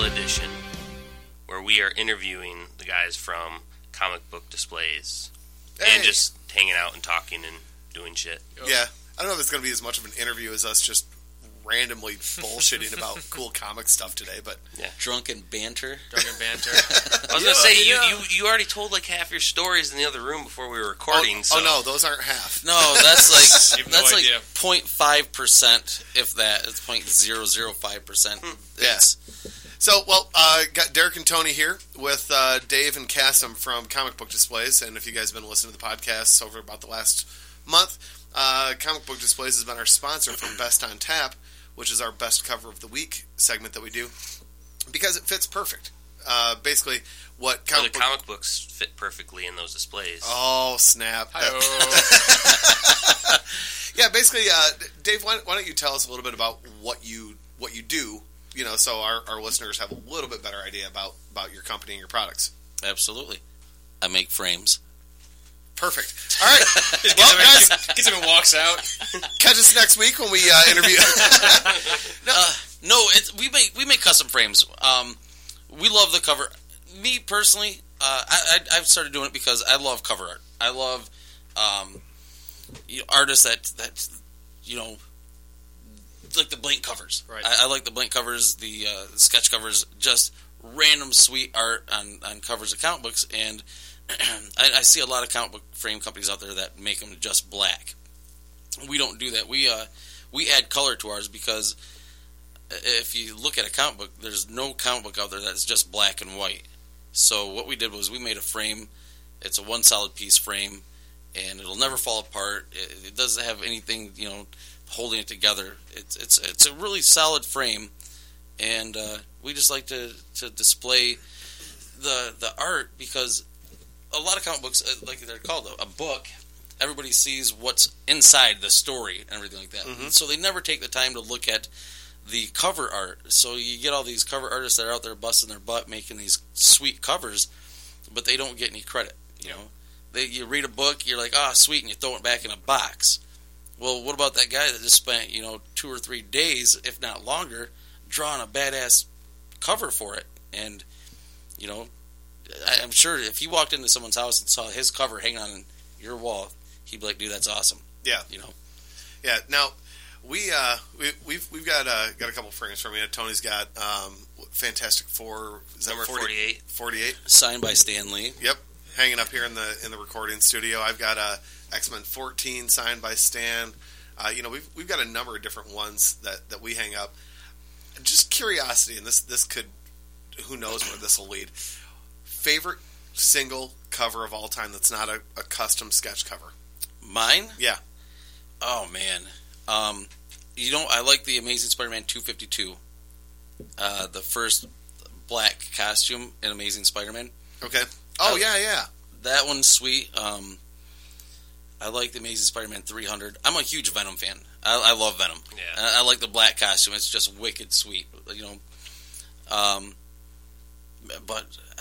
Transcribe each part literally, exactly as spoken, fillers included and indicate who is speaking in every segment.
Speaker 1: edition, where we are interviewing the guys from Comic Book Displays. Hey. And just hanging out and talking and doing shit.
Speaker 2: Yeah. I don't know if it's going to be as much of an interview as us just randomly bullshitting about cool comic stuff today, but...
Speaker 3: Yeah. Drunken banter.
Speaker 1: Drunken banter. I was going to say, you, you you already told like half your stories in the other room before we were recording,
Speaker 2: oh,
Speaker 1: so...
Speaker 2: Oh, no, those aren't half.
Speaker 3: No, that's like
Speaker 4: no
Speaker 3: that's
Speaker 4: idea.
Speaker 3: like zero point five percent, if that. It's zero point zero zero five percent.
Speaker 2: Hmm. Yeah. So, well, uh, got Derek and Tony here with uh, Dave and Cassim from Comic Book Displays, and if you guys have been listening to the podcast over about the last month, uh, Comic Book Displays has been our sponsor for Best on Tap, which is our best cover of the week segment that we do, because it fits perfect. Uh, basically, what
Speaker 1: comic,
Speaker 2: comic,
Speaker 1: the comic books fit perfectly in those displays.
Speaker 2: Oh, snap.
Speaker 4: Hi-oh.
Speaker 2: Yeah, basically, uh, Dave, why, why don't you tell us a little bit about what you what you do, you know, so our, our listeners have a little bit better idea about, about your company and your products.
Speaker 3: Absolutely. I make frames.
Speaker 2: Perfect. All right.
Speaker 4: Well, guys, gets him and walks out.
Speaker 2: Catch us next week when we uh, interview.
Speaker 3: no, uh, no it's, we make we make custom frames. Um, we love the cover. Me personally, uh, I, I, I've started doing it because I love cover art. I love um, you know, artists that that you know like the blank covers.
Speaker 4: Right.
Speaker 3: I, I like the blank covers, the uh, sketch covers, just random sweet art on, on covers of comic books. And I, I see a lot of comic book frame companies out there that make them just black. We don't do that. We uh, we add color to ours because if you look at a comic book, there's no comic book out there that's just black and white. So what we did was we made a frame. It's a one solid piece frame, and it'll never fall apart. It, it doesn't have anything, you know, holding it together. It's it's it's a really solid frame, and uh, we just like to, to display the the art because a lot of comic books, like they're called a, a book, everybody sees what's inside the story and everything like that. Mm-hmm. So they never take the time to look at the cover art. So you get all these cover artists that are out there busting their butt making these sweet covers, but they don't get any credit. You know, they you read a book, you're like, ah, oh, sweet, and you throw it back in a box. Well, what about that guy that just spent, you know, two or three days, if not longer, drawing a badass cover for it? And, you know, I'm sure if you walked into someone's house and saw his cover hanging on your wall, he'd be like, "Dude, that's awesome."
Speaker 2: Yeah,
Speaker 3: you know.
Speaker 2: Yeah. Now we uh, we we've we've got uh, got a couple frames from you. Tony's got um, Fantastic Four, is that
Speaker 1: number forty-eight.
Speaker 2: forty-eight
Speaker 3: signed by Stan Lee.
Speaker 2: Yep, hanging up here in the in the recording studio. I've got a X-Men fourteen signed by Stan. Uh, you know, we've we've got a number of different ones that, that we hang up. Just curiosity, and this this could, who knows where this will lead. Favorite single cover of all time that's not a, a custom sketch cover?
Speaker 3: Mine?
Speaker 2: Yeah.
Speaker 3: Oh, man. Um, you know, I like the Amazing Spider-Man two fifty-two. Uh, the first black costume in Amazing Spider-Man.
Speaker 2: Okay. Oh,
Speaker 3: uh,
Speaker 2: yeah, yeah.
Speaker 3: That one's sweet. Um, I like the Amazing Spider-Man three hundred. I'm a huge Venom fan. I, I love Venom.
Speaker 1: Yeah.
Speaker 3: I, I like the black costume. It's just wicked sweet. You know. Um, but... Uh,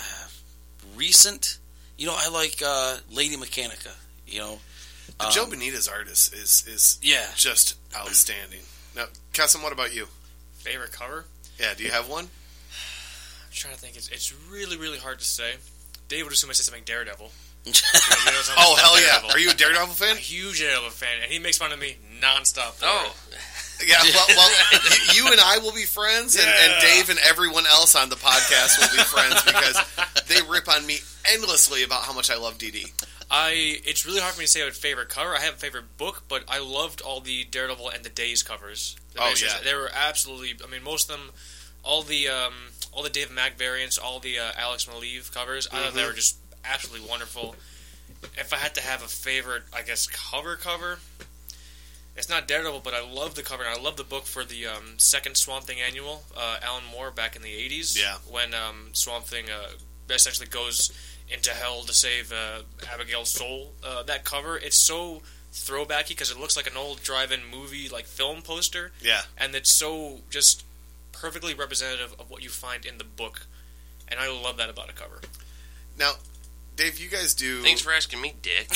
Speaker 3: recent, you know, I like uh, Lady Mechanica. You know,
Speaker 2: the
Speaker 3: um,
Speaker 2: Joe Benitez art is is, is
Speaker 3: yeah.
Speaker 2: just outstanding. Now, Cassim, what about you?
Speaker 4: Favorite cover?
Speaker 2: Yeah, do you have one?
Speaker 4: I'm trying to think. It's it's really really hard to say. Dave would assume I said something Daredevil.
Speaker 2: You know, oh hell yeah! Daredevil. Are you a Daredevil fan?
Speaker 4: I'm a huge Daredevil fan, and he makes fun of me nonstop.
Speaker 1: Oh.
Speaker 2: Yeah, well, well you, you and I will be friends, and,
Speaker 4: yeah.
Speaker 2: and Dave and everyone else on the podcast will be friends because they rip on me endlessly about how much I love D D.
Speaker 4: I it's really hard for me to say a favorite cover. I have a favorite book, but I loved all the Daredevil and the Days covers. The
Speaker 2: oh
Speaker 4: issues.
Speaker 2: yeah,
Speaker 4: they were absolutely. I mean, most of them, all the um, all the Dave Mack variants, all the uh, Alex Maleev covers. Mm-hmm. I thought they were just absolutely wonderful. If I had to have a favorite, I guess cover cover. It's not Daredevil, but I love the cover, and I love the book for the um, second Swamp Thing annual, uh, Alan Moore, back in the eighties.
Speaker 2: Yeah.
Speaker 4: When um, Swamp Thing uh, essentially goes into hell to save uh, Abigail's soul. Uh, that cover, it's so throwbacky because it looks like an old drive-in movie, like film poster.
Speaker 2: Yeah.
Speaker 4: And it's so just perfectly representative of what you find in the book. And I love that about a cover.
Speaker 2: Now, Dave, you guys do...
Speaker 1: Thanks for asking me, Dick.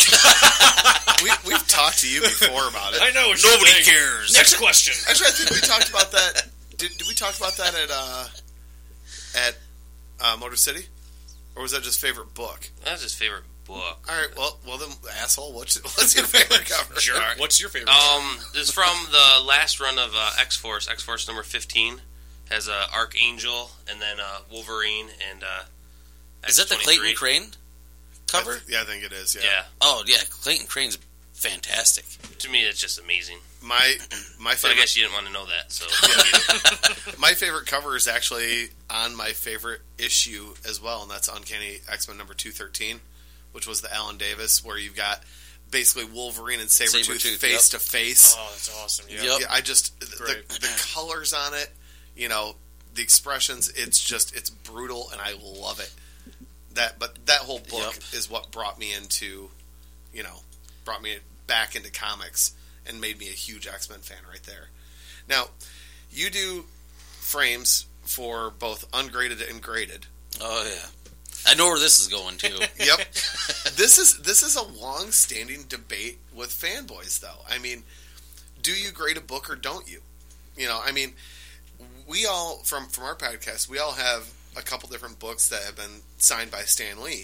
Speaker 2: we, we've talked to you before about it.
Speaker 4: I know. What
Speaker 3: Nobody
Speaker 4: you're
Speaker 3: cares.
Speaker 4: Next question.
Speaker 2: Actually, I think we talked about that... Did, did we talk about that at... Uh, at uh, Motor City, or was that just favorite book?
Speaker 1: That was his favorite book.
Speaker 2: All right, well, well then, asshole, what's what's your favorite cover?
Speaker 4: Sure. What's your favorite?
Speaker 1: Um, this is from the last run of uh, X Force. X Force number fifteen has uh, Archangel and then uh, Wolverine and. Uh,
Speaker 3: Is that the Clayton Crane cover?
Speaker 2: I th- yeah, I think it is. Yeah.
Speaker 1: Yeah.
Speaker 3: Oh yeah, Clayton Crane's fantastic.
Speaker 1: To me, it's just amazing.
Speaker 2: My my
Speaker 1: But I
Speaker 2: favorite.
Speaker 1: guess you didn't want to know that, so.
Speaker 2: My favorite cover is actually on my favorite issue as well, and that's Uncanny X-Men number two thirteen, which was the Alan Davis, where you've got basically Wolverine and Sabretooth
Speaker 3: Sabretooth,
Speaker 2: face
Speaker 3: yep.
Speaker 2: to face.
Speaker 4: Oh, that's awesome. Yeah.
Speaker 3: Yep.
Speaker 2: Yeah, I just the,
Speaker 4: Great.
Speaker 2: the colors on it, you know, the expressions. It's just it's brutal, and I love it. That, but that whole book
Speaker 3: Yep.
Speaker 2: is what brought me into, you know, brought me back into comics and made me a huge X-Men fan right there. Now, you do frames for both ungraded and graded.
Speaker 3: Oh yeah, I know where this is going too.
Speaker 2: Yep. This is this is a long-standing debate with fanboys, though. I mean, do you grade a book or don't you? You know, I mean, we all from from our podcast, we all have a couple different books that have been signed by Stan Lee,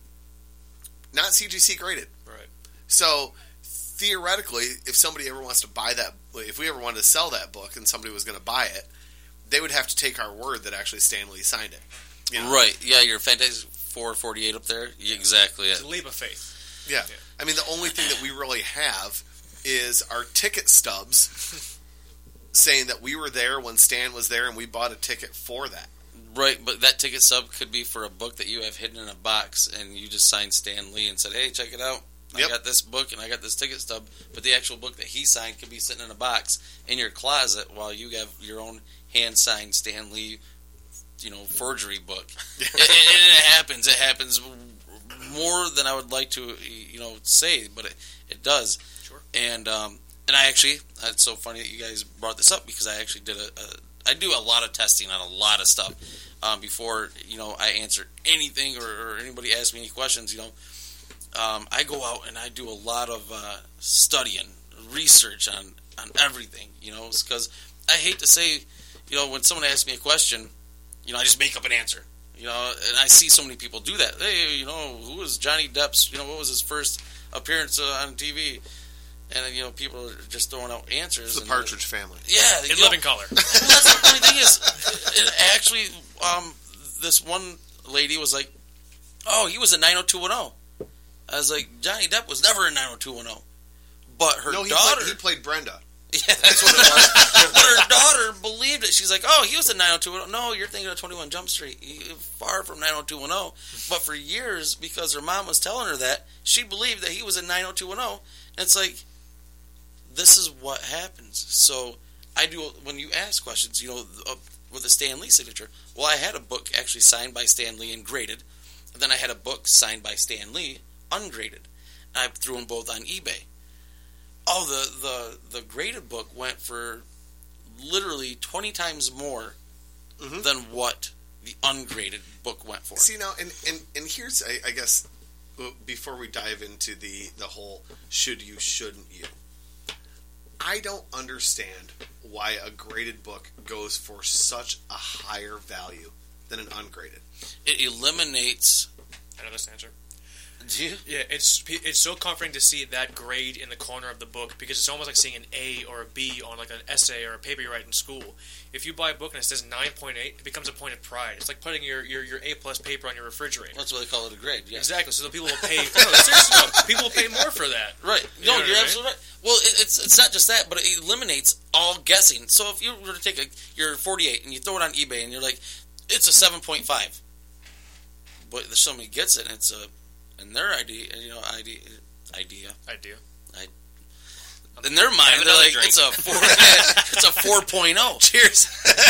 Speaker 2: not C G C graded.
Speaker 4: Right.
Speaker 2: So theoretically, if somebody ever wants to buy that, if we ever wanted to sell that book and somebody was going to buy it, they would have to take our word that actually Stan Lee signed it. You know?
Speaker 3: Right? Yeah, your Fantastic Four forty-eight up there. Exactly.
Speaker 4: It's
Speaker 3: It.
Speaker 4: a leap of faith.
Speaker 2: Yeah.
Speaker 4: Yeah.
Speaker 2: I mean, the only thing that we really have is our ticket stubs saying that we were there when Stan was there and we bought a ticket for that.
Speaker 3: Right, but that ticket stub could be for a book that you have hidden in a box, and you just signed Stan Lee and said, "Hey, check it out.
Speaker 2: Yep.
Speaker 3: I got this book and I got this ticket stub." But the actual book that he signed could be sitting in a box in your closet while you have your own hand signed Stan Lee, you know, forgery book. and, and it happens. It happens more than I would like to, you know, say, but it, it does.
Speaker 4: Sure.
Speaker 3: And um, and I actually, it's so funny that you guys brought this up because I actually did a, a I do a lot of testing on a lot of stuff um, before, you know, I answer anything or, or anybody asks me any questions, you know. Um, I go out and I do a lot of uh, studying, research on, on everything, you know, because I hate to say, you know, when someone asks me a question, you know, I just make up an answer, you know, and I see so many people do that. Hey, you know, who was Johnny Depp's, you know, what was his first appearance uh, on T V? And then, you know, people are just throwing out answers.
Speaker 2: It's the
Speaker 3: and,
Speaker 2: Partridge Family.
Speaker 3: Yeah.
Speaker 4: In
Speaker 3: you
Speaker 4: living
Speaker 3: know,
Speaker 4: color.
Speaker 3: well, that's the funny thing is, it actually, um, this one lady was like, "Oh, he was a nine oh two one oh." I was like, Johnny Depp was never a nine oh two one oh. But her
Speaker 2: no, he
Speaker 3: daughter...
Speaker 2: Played, he played Brenda.
Speaker 3: Yeah, that's what it was. But her daughter believed it. She's like, "Oh, he was a nine oh two one oh. No, you're thinking of twenty-one Jump Street. He, far from nine oh two one oh. But for years, because her mom was telling her that, she believed that he was a nine oh two one oh. And it's like, this is what happens. So I do, when you ask questions, you know, uh, with the Stan Lee signature, well, I had a book actually signed by Stan Lee and graded. And then I had a book signed by Stan Lee, ungraded. And I threw them both on eBay. Oh, the, the, the graded book went for literally twenty times more mm-hmm. than what the ungraded book went for.
Speaker 2: See, now, and, and, and here's, I, I guess, before we dive into the, the whole should you, shouldn't you, I don't understand why a graded book goes for such a higher value than an ungraded.
Speaker 3: It eliminates...
Speaker 4: I know this answer.
Speaker 3: Do you?
Speaker 4: Yeah, it's it's so comforting to see that grade in the corner of the book because it's almost like seeing an A or a B on like an essay or a paper you write in school. If you buy a book and it says nine point eight, it becomes a point of pride. It's like putting your, your, your A plus paper on your refrigerator.
Speaker 3: That's what they call it, a grade, yeah.
Speaker 4: Exactly, so the people will pay... no, seriously, no, people will pay more for that.
Speaker 3: Right.
Speaker 4: You
Speaker 3: No,
Speaker 4: know
Speaker 3: you're
Speaker 4: what I mean?
Speaker 3: absolutely right. Well, it, it's it's not just that, but it eliminates all guessing. So if you were to take a, your forty-eight and you throw it on eBay and you're like, it's a seven point five. But there's somebody gets it and it's a... In their idea, you know, idea, idea,
Speaker 4: Idea.
Speaker 3: I, in their mind, they're like,
Speaker 1: drink.
Speaker 3: it's a four, it's a four point oh.
Speaker 2: Cheers.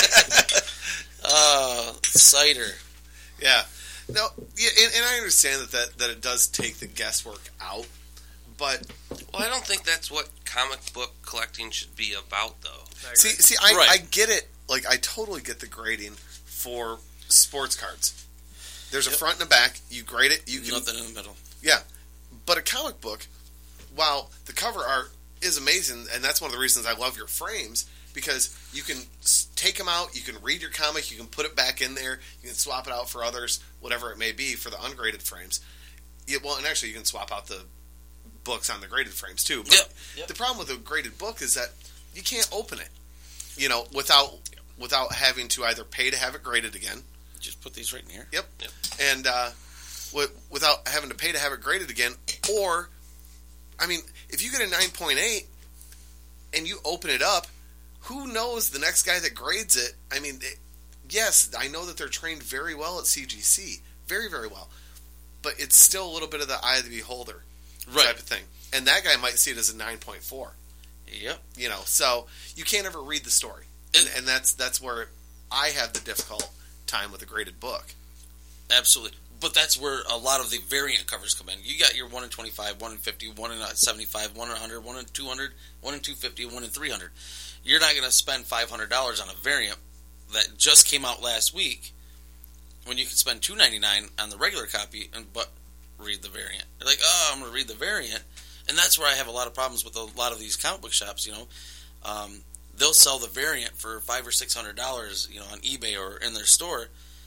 Speaker 3: Uh, cider.
Speaker 2: Yeah. No, yeah, and, and I understand that, that that it does take the guesswork out, but
Speaker 1: Well, I don't think that's what comic book collecting should be about, though.
Speaker 4: I
Speaker 2: see,
Speaker 4: agree.
Speaker 2: see, I,
Speaker 3: Right.
Speaker 2: I get it. Like, I totally get the grading for sports cards. There's a front and a back. You grade it. You can
Speaker 3: Nothing in the middle.
Speaker 2: Yeah, but a comic book, while the cover art is amazing, and that's one of the reasons I love your frames, because you can s- take them out. You can read your comic. You can put it back in there. You can swap it out for others, whatever it may be, for the ungraded frames. Yeah, well, and actually, you can swap out the books on the graded frames too. But
Speaker 3: Yep, yep.
Speaker 2: the problem with a graded book is that you can't open it, you know, without without having to either pay to have it graded again.
Speaker 3: Just put these right in here.
Speaker 2: Yep.
Speaker 1: Yep.
Speaker 2: And uh, w- without having to pay to have it graded again, or, I mean, if you get a nine point eight and you open it up, who knows the next guy that grades it? I mean, it, yes, I know that they're trained very well at C G C, very, very well, but it's still a little bit of the eye of the beholder
Speaker 3: Right.
Speaker 2: type of thing. And that guy might see it as a nine point four.
Speaker 3: Yep.
Speaker 2: You know, so you can't ever read the story, and, and that's that's where I have the difficult time with a graded book.
Speaker 3: Absolutely. But that's where a lot of the variant covers come in. You got your one in twenty-five, one in fifty, one in seventy-five, one in one hundred, one in two hundred, one in two fifty, one in three hundred. You're not going to spend five hundred dollars on a variant that just came out last week when you can spend two ninety-nine on the regular copy and but read the variant. You're like, oh, I'm going to read the variant. And that's where I have a lot of problems with a lot of these comic book shops, you know. Um, they'll sell the variant for five or six hundred dollars, you know, on eBay or in their store,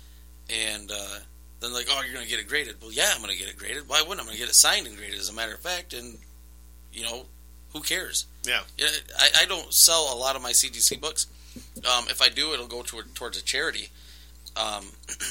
Speaker 3: and uh, then like, oh, you're going to get it graded. Well, yeah, I'm going to get it graded. Why wouldn't I? I'm going to get it signed and graded, as a matter of fact. And you know, who cares?
Speaker 2: Yeah.
Speaker 3: Yeah, I, I don't sell a lot of my C G C books. Um, if I do, it'll go toward, towards a charity. Um,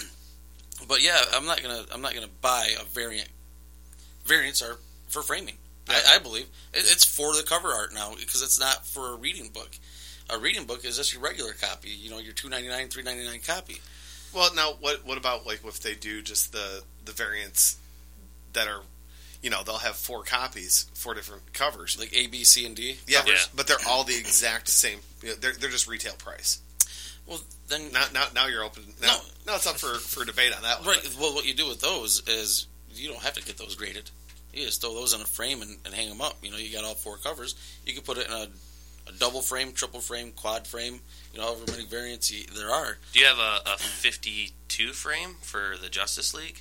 Speaker 3: but yeah, I'm not gonna I'm not gonna buy a variant. Variants are for framing.
Speaker 2: Yeah.
Speaker 3: I, I believe it, it's for the cover art now, because it's not for a reading book. A reading book is just your regular copy. You know, your two ninety-nine, three ninety-nine copy.
Speaker 2: Well, now what what about like if they do just the the variants that are, you know, they'll have four copies, four different covers,
Speaker 3: Like A, B, C, and D.
Speaker 2: yeah,
Speaker 1: Yeah.
Speaker 2: but they're all the exact same. You know, they're they're just retail price.
Speaker 3: Well, then
Speaker 2: Now now, now you're open. Now,
Speaker 3: No.
Speaker 2: now it's up for, for debate on that one.
Speaker 3: right. Well, what you do with those is you don't have to get those graded. You just throw those in a frame and, and hang them up. You know, you got all four covers. You can put it in a, a double frame, triple frame, quad frame. You know, however many variants you, there are.
Speaker 1: Do you have a, a fifty-two frame for the Justice League?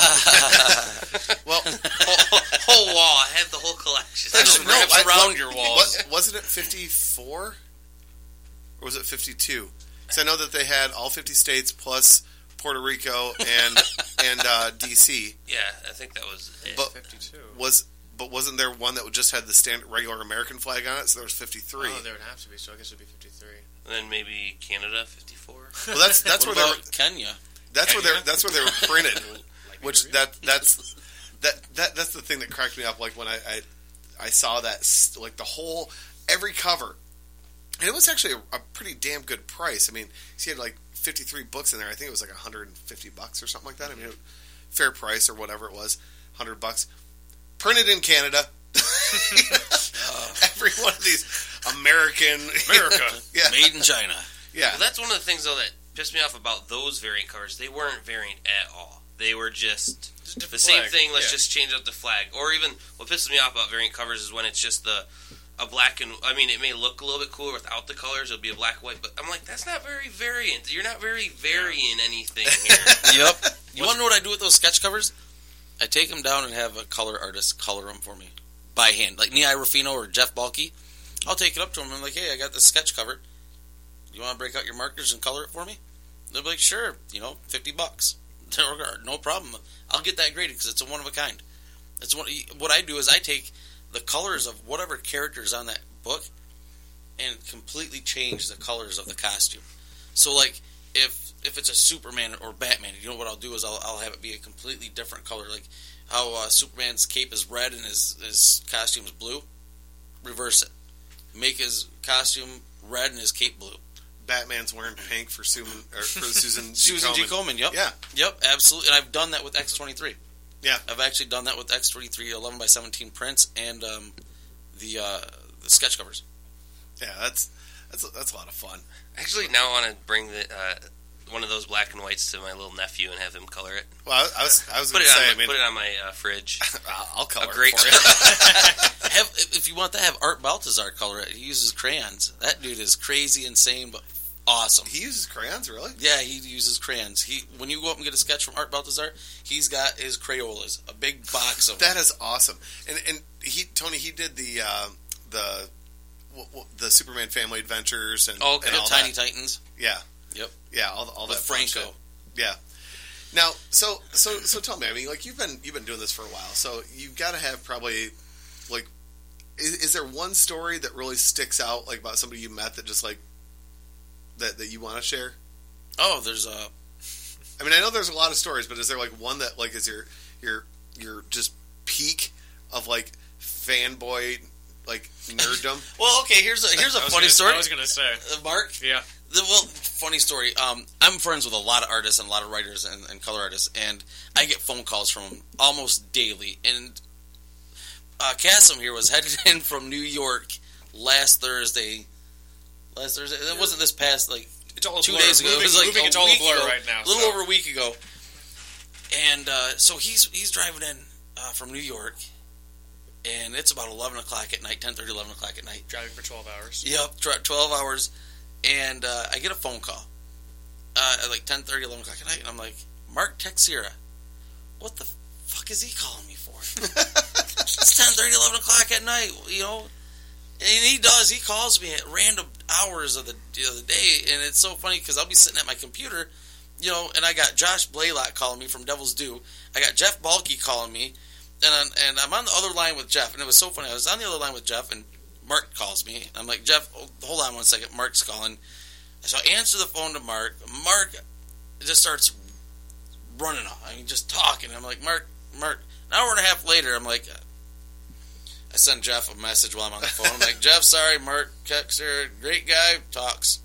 Speaker 2: Well,
Speaker 1: whole, whole wall. I have the whole collection.
Speaker 3: That just
Speaker 2: no,
Speaker 3: wraps
Speaker 2: I-
Speaker 3: around
Speaker 2: what-
Speaker 3: your walls.
Speaker 2: what- wasn't it fifty-four? Or was it fifty-two? Because I know that they had all fifty states plus Puerto Rico and and uh, D C.
Speaker 1: Yeah, I think that was it.
Speaker 2: But
Speaker 4: fifty-two.
Speaker 2: was but wasn't there one that just had the standard regular American flag on it? So there was fifty-three.
Speaker 4: Oh, there would have to be. So I guess it'd be fifty-three.
Speaker 1: And then maybe Canada, fifty-four.
Speaker 2: Well, that's that's
Speaker 3: what
Speaker 2: where they
Speaker 3: about
Speaker 2: were,
Speaker 3: Kenya?
Speaker 2: that's where they
Speaker 1: Kenya?
Speaker 2: that's where they were printed. Which
Speaker 4: Liberia?
Speaker 2: that that's that that that's the thing that cracked me up. Like when I I, I saw that s- like the whole every cover, and it was actually a, a pretty damn good price. I mean, he had like fifty-three books in there. I think it was like one hundred fifty bucks or something like that. I mean, fair price or whatever it was, one hundred bucks. Printed in Canada. Every one of these American
Speaker 4: America.
Speaker 2: yeah,
Speaker 3: Made in China.
Speaker 2: yeah.
Speaker 1: Well, that's one of the things, though, that pissed me off about those variant covers. They weren't variant at all. They were just
Speaker 4: Just a different
Speaker 1: the same
Speaker 4: flag.
Speaker 1: thing. Let's
Speaker 4: Yeah.
Speaker 1: just change out the flag. Or even what pisses me off about variant covers is when it's just the a black and. I mean, it may look a little bit cooler without the colors. It'll be a black and white, but I'm like, that's not very variant. You're not very varying anything here.
Speaker 3: Yep. You want to know what I do with those sketch covers? I take them down and have a color artist color them for me by hand, like Nia Ruffino or Jeff Balke. I'll take it up to them and I'm like, hey, I got this sketch cover. You want to break out your markers and color it for me? They'll be like, sure. You know, fifty bucks. No problem. I'll get that graded because it's a one of a kind. It's one. What I do is I take the colors of whatever characters on that book and completely change the colors of the costume. So, like, if if it's a Superman or Batman, you know what I'll do is I'll, I'll have it be a completely different color. Like how uh, Superman's cape is red and his, his costume is blue. Reverse it. Make his costume red and his cape blue.
Speaker 2: Batman's wearing pink for Susan or for Susan G.
Speaker 3: Susan G.
Speaker 2: Komen.
Speaker 3: Komen, yep.
Speaker 2: Yeah.
Speaker 3: Yep, absolutely. And I've done that with X twenty-three.
Speaker 2: Yeah.
Speaker 3: I've actually done that with X twenty-three eleven by seventeen prints and um, the uh, the sketch covers.
Speaker 2: Yeah, that's that's that's a lot of fun.
Speaker 1: Actually, now I want to bring the uh, one of those black and whites to my little nephew and have him color it.
Speaker 2: Well, I, I was I was
Speaker 1: Put
Speaker 2: going
Speaker 1: it
Speaker 2: to say,
Speaker 1: on.
Speaker 2: I mean,
Speaker 1: put it on my uh, fridge.
Speaker 2: I'll color
Speaker 1: A great
Speaker 2: it for you.
Speaker 3: have, if you want to have Art Baltazar color it, he uses crayons. That dude is crazy, insane, but awesome.
Speaker 2: He uses crayons, really?
Speaker 3: Yeah, he uses crayons. He when you go up and get a sketch from Art Baltazar, he's got his Crayolas, a big box of them.
Speaker 2: That is awesome. And and he Tony he did the uh, the w- w- the Superman Family Adventures and,
Speaker 3: Oh, okay.
Speaker 2: and all
Speaker 3: Tiny
Speaker 2: that.
Speaker 3: Titans.
Speaker 2: Yeah.
Speaker 3: Yep.
Speaker 2: Yeah, all, all
Speaker 3: With
Speaker 2: that fun
Speaker 3: Franco.
Speaker 2: shit. Yeah. Now, so so so tell me. I mean, like you've been you've been doing this for a while, so you've got to have probably like, is, is there one story that really sticks out, like about somebody you met that just like that that you want to share?
Speaker 3: Oh, there's a.
Speaker 2: I mean, I know there's a lot of stories, but is there like one that like is your your your just peak of like fanboy like nerddom?
Speaker 3: Well, okay. Here's a here's a
Speaker 4: I was
Speaker 3: funny
Speaker 4: gonna,
Speaker 3: story.
Speaker 4: I was gonna say,
Speaker 3: Uh, Mark.
Speaker 4: yeah.
Speaker 3: The, well, funny story. Um, I'm friends with a lot of artists and a lot of writers and, and color artists, and I get phone calls from them almost daily. And uh, Cassim here was headed in from New York last Thursday. Last Thursday. It wasn't this past like
Speaker 4: It's all a
Speaker 3: two
Speaker 4: blur.
Speaker 3: days ago.
Speaker 4: Moving,
Speaker 3: it was like
Speaker 4: moving
Speaker 3: a
Speaker 4: it's all a
Speaker 3: week
Speaker 4: blur
Speaker 3: ago,
Speaker 4: right now.
Speaker 3: a little
Speaker 4: so.
Speaker 3: over a week ago. And uh, so he's he's driving in uh, from New York, and it's about eleven o'clock at night, ten thirty, eleven o'clock at night.
Speaker 4: Driving for twelve hours.
Speaker 3: Yep, tw- twelve hours. And uh, I get a phone call uh, at like ten thirty, eleven o'clock at night, and I'm like, Mark Texera, what the fuck is he calling me for? It's ten thirty, eleven o'clock at night, you know? And he does, he calls me at random hours of the, of the day, and it's so funny because I'll be sitting at my computer, you know, and I got Josh Blaylock calling me from Devil's Due. I got Jeff Balke calling me, and I'm, and I'm on the other line with Jeff, and it was so funny. I was on the other line with Jeff, and Mark calls me. I'm like, Jeff, hold on one second. Mark's calling. So I answer the phone to Mark. Mark just starts running off. I mean, just talking. I'm like, Mark, Mark. An hour and a half later, I'm like, I send Jeff a message while I'm on the phone. I'm like, Jeff, sorry, Mark Texer, great guy, talks.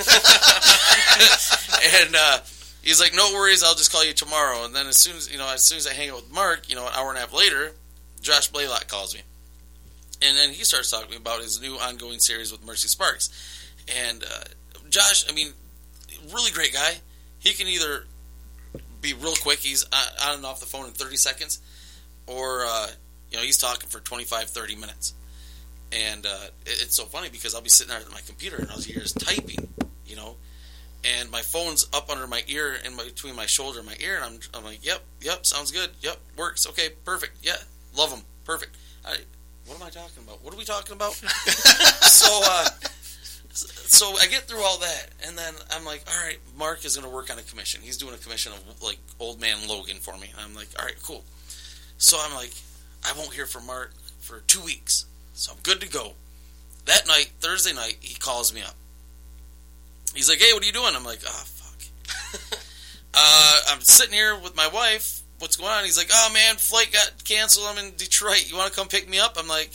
Speaker 3: And uh, he's like, no worries, I'll just call you tomorrow. And then as soon as you know, as soon as I hang out with Mark, you know, an hour and a half later, Josh Blaylock calls me. And then he starts talking about his new ongoing series with Mercy Sparks. And uh, Josh, I mean, really great guy. He can either be real quick, he's on and off the phone in thirty seconds, or, uh, you know, he's talking for twenty-five, thirty minutes. And uh, it's so funny because I'll be sitting there at my computer and I'll hear his typing, you know, and my phone's up under my ear and between my shoulder and my ear, and I'm, I'm like, yep, yep, sounds good, yep, works, okay, perfect, yeah, love him, perfect. I, What am I talking about? What are we talking about? so, uh, so I get through all that, and then I'm like, all right, Mark is going to work on a commission. He's doing a commission of, like, Old Man Logan for me. And I'm like, all right, cool. So I'm like, I won't hear from Mark for two weeks. So I'm good to go. That night, Thursday night, he calls me up. He's like, hey, what are you doing? I'm like, oh, fuck. uh, I'm sitting here with my wife. What's going on? He's like, oh man, flight got canceled. I'm in Detroit. You want to come pick me up? I'm like,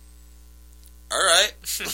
Speaker 3: all right.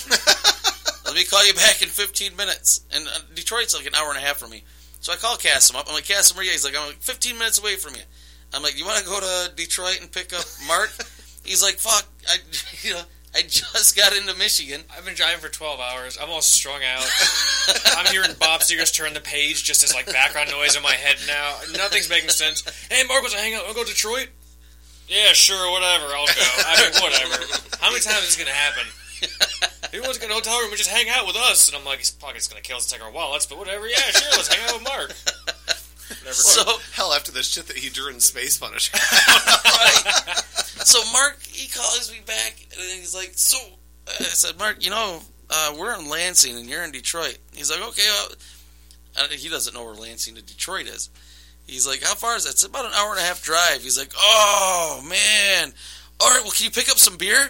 Speaker 3: Let me call you back in fifteen minutes. And uh, Detroit's like an hour and a half from me. So I call Cassim up. I'm like, Cassim, where are you? He's like, I'm like fifteen minutes away from you. I'm like, you want to go to Detroit and pick up Mark? He's like, fuck, I, you know, I just got into Michigan.
Speaker 4: I've been driving for twelve hours. I'm all strung out. I'm hearing Bob Seger's Turn the Page just as like background noise in my head now. Nothing's making sense. Hey, Mark, wants to hang out? Want to go to Detroit? Yeah, sure, whatever. I'll go. I mean, whatever. How many times is this going to happen? He wants to get a hotel room and just hang out with us. And I'm like, his pocket's going to kill us and take our wallets, but whatever. Yeah, sure, let's hang out with Mark. Never
Speaker 3: So
Speaker 2: Hell, after the shit that he drew in Space Punisher.
Speaker 3: right. So Mark, he calls me back, and he's like, so, I said, Mark, you know, uh, we're in Lansing, and you're in Detroit. He's like, okay, well, he doesn't know where Lansing to Detroit is. He's like, how far is that? It's about an hour and a half drive. He's like, oh, man. All right, well, can you pick up some beer?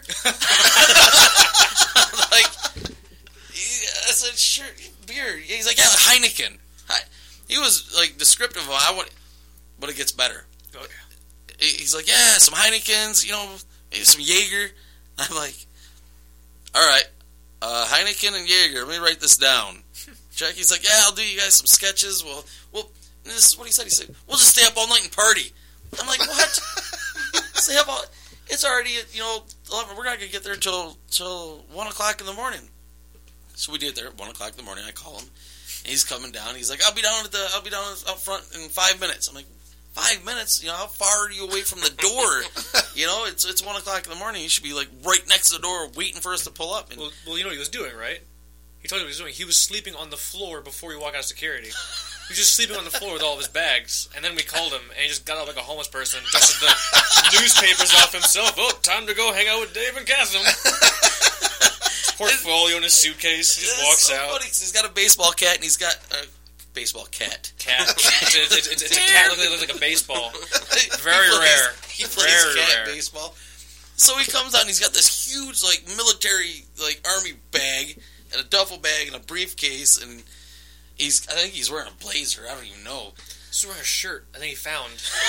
Speaker 3: I'm like, I said, sure, beer. He's like, yeah, Heineken. He was, like, descriptive of I want, but it gets better.
Speaker 4: Okay.
Speaker 3: He's like, yeah, some Heinekens, you know, maybe some Jaeger. I'm like, all right, uh, Heineken and Jaeger, let me write this down. Check. He's like, yeah, I'll do you guys some sketches. Well, well, this is what he said. He said, we'll just stay up all night and party. I'm like, what? Stay up all, it's already, you know, eleven, we're not going to get there till, till one o'clock in the morning. So we did there at one o'clock in the morning. I call him. And he's coming down. He's like, I'll be down at the, I'll be down out front in five minutes. I'm like, five minutes? You know, how far are you away from the door? You know, it's it's one o'clock in the morning. You should be like right next to the door, waiting for us to pull up. And
Speaker 4: Well, well, you know what he was doing, right? He told you what he was doing. He was sleeping on the floor before he walked out of security. He was just sleeping on the floor with all of his bags. And then we called him, and he just got out like a homeless person, dusted the newspapers off himself. Oh, time to go hang out with Dave and Cassim. portfolio in his suitcase. He just
Speaker 3: It's
Speaker 4: walks
Speaker 3: so
Speaker 4: out.
Speaker 3: funny 'cause he's got a baseball cat, and he's got a baseball cat.
Speaker 4: Cat. It's, it's, it's, it's a cat looking looks like a baseball. Very
Speaker 3: he plays,
Speaker 4: rare.
Speaker 3: He plays
Speaker 4: Very
Speaker 3: cat
Speaker 4: rare.
Speaker 3: baseball. So he comes out and he's got this huge, like, military, like, army bag and a duffel bag and a briefcase, and he's, I think he's wearing a blazer. I don't even know.
Speaker 4: He's wearing a shirt I think he found.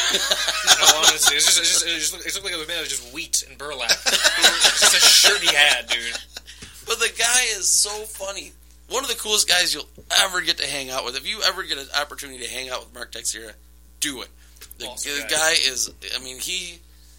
Speaker 4: No, honestly, it's just, it's just, it just, looked, it looked like it was made of just wheat and burlap. It's just a shirt he had, dude.
Speaker 3: But the guy is so funny. One of the coolest guys you'll ever get to hang out with. If you ever get an opportunity to hang out with Mark Teixeira, do it. The,
Speaker 4: Awesome
Speaker 3: the
Speaker 4: guy.
Speaker 3: guy is, I mean, he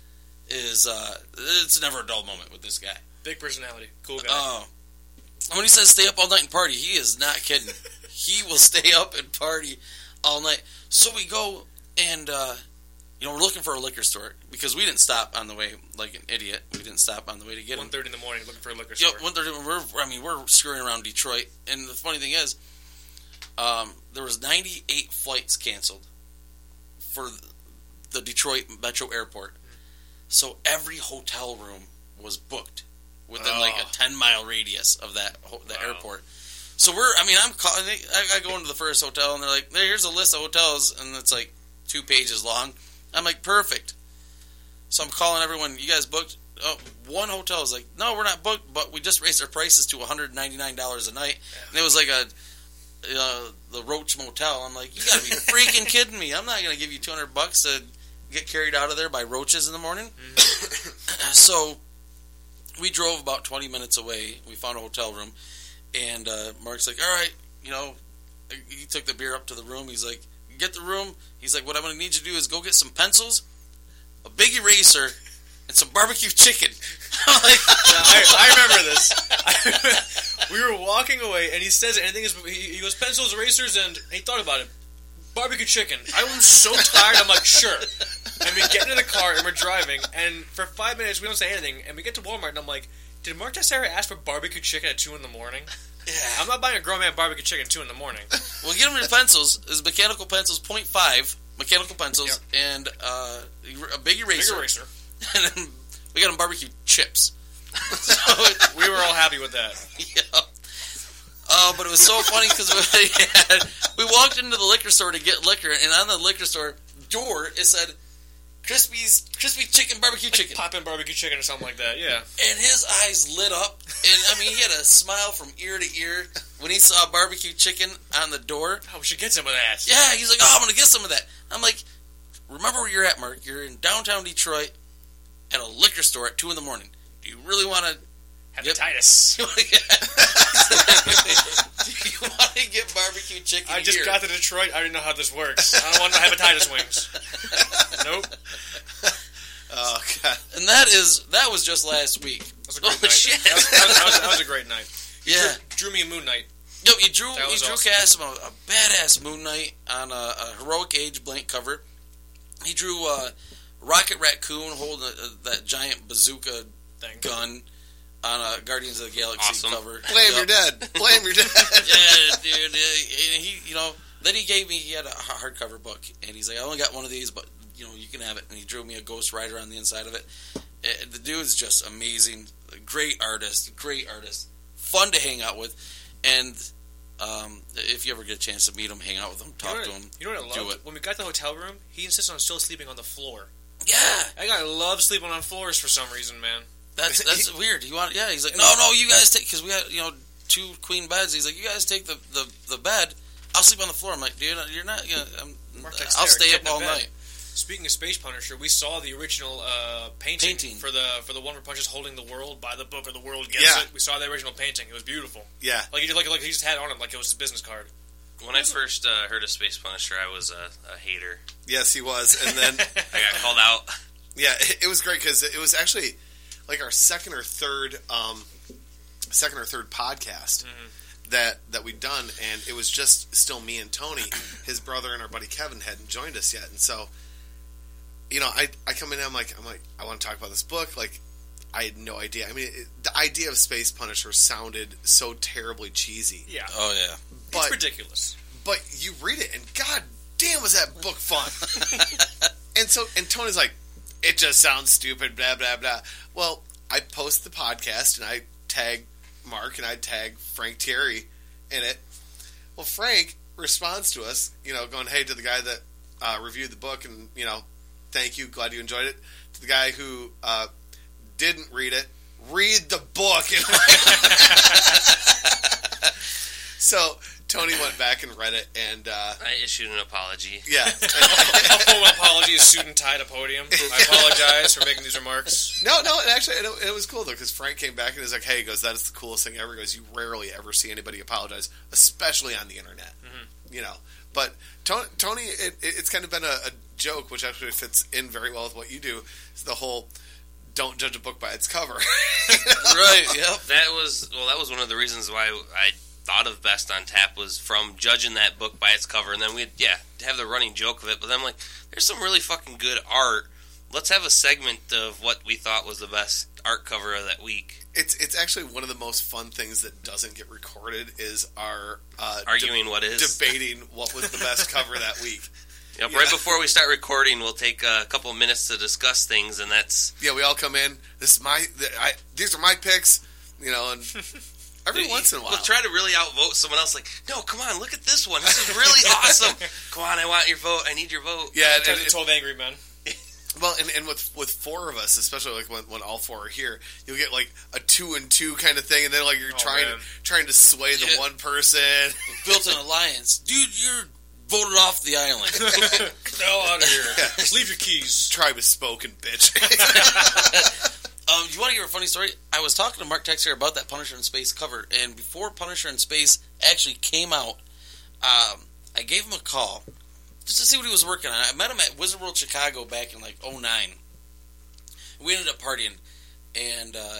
Speaker 3: is, uh, it's never a dull moment with this guy.
Speaker 4: Big personality. Cool guy.
Speaker 3: Oh. When he says stay up all night and party, he is not kidding. He will stay up and party all night. So we go and, uh, you know, we're looking for a liquor store because we didn't stop on the way like an idiot. We didn't stop on the way to get him.
Speaker 4: one thirty in the morning looking for a liquor
Speaker 3: Yeah,
Speaker 4: store.
Speaker 3: one thirty. We're, I mean, we're screwing around Detroit, and the funny thing is, um, there was ninety-eight flights canceled for the Detroit Metro Airport. So every hotel room was booked within
Speaker 2: Oh.
Speaker 3: like a ten mile radius of that ho- the
Speaker 1: Wow.
Speaker 3: airport. So we're, I mean, I'm calling. I, I go into the first hotel, and they're like, "Hey, here's a list of hotels," and it's like two pages long. I'm like, perfect. So I'm calling everyone. You guys booked? Oh, one hotel is like, no, we're not booked, but we just raised our prices to one hundred ninety-nine dollars a night. And it was like a uh, the Roach Motel. I'm like, you got to be freaking kidding me! I'm not going to give you two hundred bucks to get carried out of there by roaches in the morning. Mm-hmm. So we drove about twenty minutes away. We found a hotel room, and uh, Mark's like, all right, you know, he took the beer up to the room. He's like, get the room. He's like, what I'm going to need you to do is go get some pencils, a big eraser, and some barbecue chicken. I'm like,
Speaker 4: Yeah, I, I remember this. We were walking away, and he says anything is. He, he goes pencils, erasers, and he thought about it. Barbecue chicken. I was so tired. I'm like, sure. And we get into the car and we're driving, and for five minutes we don't say anything, and we get to Walmart, and I'm like, did Mark Teixeira ask for barbecue chicken at two in the morning?
Speaker 3: yeah.
Speaker 4: I'm not buying a grown man barbecue chicken at two in the morning.
Speaker 3: Well, get him your pencils. Is mechanical pencils point five mechanical pencils and uh, a big eraser.
Speaker 4: Big eraser.
Speaker 3: And then we got him barbecue chips. So
Speaker 4: We were all happy with that.
Speaker 3: yeah. Oh, but it was so funny because we, had- we walked into the liquor store to get liquor, and on the liquor store door it said Crispy's Crispy Chicken Barbecue Chicken.
Speaker 4: Pop in barbecue chicken or something like that, yeah.
Speaker 3: And his eyes lit up, and I mean, he had a smile from ear to ear when he saw barbecue chicken on the door.
Speaker 4: Oh, we should get some of that.
Speaker 3: Yeah, he's like, "Oh, I'm gonna get some of that." I'm like, "Remember where you're at, Mark? You're in downtown Detroit at a liquor store at two in the morning. Do you really want to?"
Speaker 4: Hepatitis.
Speaker 3: Do you want to get barbecue chicken?
Speaker 4: I just
Speaker 3: here?
Speaker 4: got to Detroit. I already know how this works. I don't want no hepatitis wings. Nope.
Speaker 2: Oh god.
Speaker 3: And that is that was just last week.
Speaker 4: That was a great
Speaker 3: Oh,
Speaker 4: night.
Speaker 3: shit.
Speaker 4: That was, that, was, that, was, that was a great night.
Speaker 3: Yeah.
Speaker 4: Drew, drew me a Moon Knight.
Speaker 3: Yo, you drew
Speaker 4: That
Speaker 3: you
Speaker 4: was
Speaker 3: drew
Speaker 4: awesome.
Speaker 3: Cass a, a badass Moon Knight on a, a Heroic Age blank cover. He drew uh, Rocket Raccoon holding a, a, that giant bazooka
Speaker 4: Thing.
Speaker 3: gun on a Guardians of the Galaxy
Speaker 1: Awesome.
Speaker 3: cover.
Speaker 2: Blame
Speaker 3: Yep.
Speaker 2: your dad. Blame your dad.
Speaker 3: Yeah, dude. Yeah, and he, you know, then he gave me. He had a hardcover book, and he's like, "I only got one of these, but you know, you can have it." And he drew me a Ghost Rider on the inside of it. Uh, The dude's just amazing. Great artist. Great artist. Fun to hang out with, and um, if you ever get a chance to meet him, hang out with him, talk
Speaker 4: you know
Speaker 3: to
Speaker 4: what,
Speaker 3: him.
Speaker 4: You know what I
Speaker 3: do
Speaker 4: loved?
Speaker 3: it.
Speaker 4: When we got to the hotel room, he insisted on still sleeping on the floor.
Speaker 3: Yeah,
Speaker 4: That guy loves sleeping on floors for some reason, man.
Speaker 3: that's that's weird. He want, yeah. He's like, no, no, you guys take because we had you know two queen beds. He's like, you guys take the, the, the bed. I'll sleep on the floor. I'm like, dude, you're not. You know, I'm,
Speaker 4: Mark
Speaker 3: I'll
Speaker 4: Teixeira,
Speaker 3: stay
Speaker 4: get
Speaker 3: up
Speaker 4: in the
Speaker 3: all
Speaker 4: bed.
Speaker 3: night.
Speaker 4: Speaking of Space Punisher, we saw the original uh, painting,
Speaker 3: Painting.
Speaker 4: for the for the one where Punch is holding the world by the book or the world gets
Speaker 2: Yeah.
Speaker 4: it. We saw the original painting. It was beautiful.
Speaker 2: Yeah.
Speaker 4: Like he like like he just had it on him like it was his business card.
Speaker 1: When I first uh, heard of Space Punisher, I was a, a hater.
Speaker 2: Yes, he was. And then,
Speaker 1: I got called out.
Speaker 2: yeah, it, it was great because it was actually like our second or third, um, second or third podcast
Speaker 4: Mm-hmm.
Speaker 2: that that we'd done, and it was just still me and Tony. His brother and our buddy Kevin hadn't joined us yet, and so, you know, I I come in and I'm like I'm like I want to talk about this book. Like, I had no idea. I mean, it, the idea of Space Punisher sounded so terribly cheesy.
Speaker 4: Yeah,
Speaker 3: Oh yeah.
Speaker 4: it's
Speaker 2: But
Speaker 4: ridiculous.
Speaker 2: but you read it, and god damn, was that book fun? and so, and Tony's like, it just sounds stupid, blah blah blah. Well, I post the podcast and I tag Mark, and I'd tag Frank Thierry in it. Well, Frank responds to us, you know, going, hey, to the guy that uh, reviewed the book, and, you know, thank you, glad you enjoyed it. To the guy who uh, didn't read it, read the book. So Tony went back and read it, and uh,
Speaker 1: I issued an apology.
Speaker 2: Yeah,
Speaker 4: A full apology, suit and tie to podium. I apologize for making these remarks.
Speaker 2: no, no, it actually it, it was cool though, because Frank came back and was like, "Hey," he goes, "that is the coolest thing ever." He goes, "You rarely ever see anybody apologize, especially on the internet." Mm-hmm. You know, but Tony, Tony it, it, it's kind of been a, a joke, which actually fits in very well with what you do. It's the whole "don't judge a book by its cover."
Speaker 3: You know? Right. Yep.
Speaker 1: That was well. That was one of the reasons why I thought of Best on Tap, was from judging that book by its cover, and then we'd yeah have the running joke of it. But then I'm like, there's some really fucking good art. Let's have a segment of what we thought was the best art cover of that week.
Speaker 2: It's it's actually one of the most fun things that doesn't get recorded is our uh,
Speaker 1: arguing
Speaker 2: de-
Speaker 1: what is
Speaker 2: debating what was the best cover that week.
Speaker 1: Yep,
Speaker 2: Yeah.
Speaker 1: right before we start recording, we'll take a couple of minutes to discuss things, and that's
Speaker 2: Yeah, we all come in. This is my. I, these are my picks. You know, and every once in a while,
Speaker 1: we'll try to really outvote someone else. Like, no, come on, look at this one. This is really awesome. Come on, I want your vote. I need your vote.
Speaker 2: yeah, and,
Speaker 4: Turn
Speaker 2: and,
Speaker 4: to twelve angry men.
Speaker 2: well, and, and with with four of us, especially like when, when all four are here, you'll get like a two and two kind of thing, and then like you're
Speaker 4: Oh,
Speaker 2: trying
Speaker 4: man.
Speaker 2: to trying to sway the
Speaker 3: Yeah.
Speaker 2: one person.
Speaker 3: Built an alliance, dude. You're voted off the island.
Speaker 4: Get the hell out of here. Just leave your keys.
Speaker 2: Tribe is spoken, bitch.
Speaker 3: Um, you want to hear a funny story? I was talking to Mark Texier about that Punisher in Space cover, and before Punisher in Space actually came out, um, I gave him a call just to see what he was working on. I met him at Wizard World Chicago back in like oh nine. We ended up partying, and uh,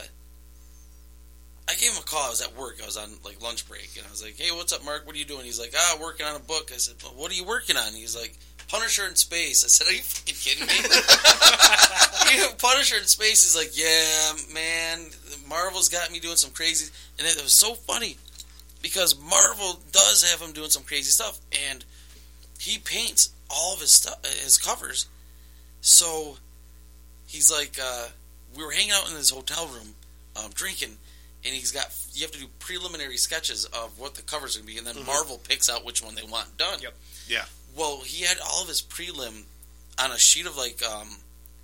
Speaker 3: I gave him a call. I was at work. I was on like lunch break, and I was like, "Hey, what's up, Mark? What are you doing?" He's like, "Ah, working on a book." I said, well, "What are you working on?" He's like, "Punisher in Space." I said, "Are you fucking kidding me?" You know, Punisher in Space is like, "Yeah, man, Marvel's got me doing some crazy," and it was so funny because Marvel does have him doing some crazy stuff, and he paints all of his stuff, his covers. So he's like, uh, we were hanging out in his hotel room, um, drinking. And he's got, you have to do preliminary sketches of what the cover's going to be, and then mm-hmm. Marvel picks out which one they want done.
Speaker 4: Yep.
Speaker 2: Yeah.
Speaker 3: Well, he had all of his prelim on a sheet of, like, um,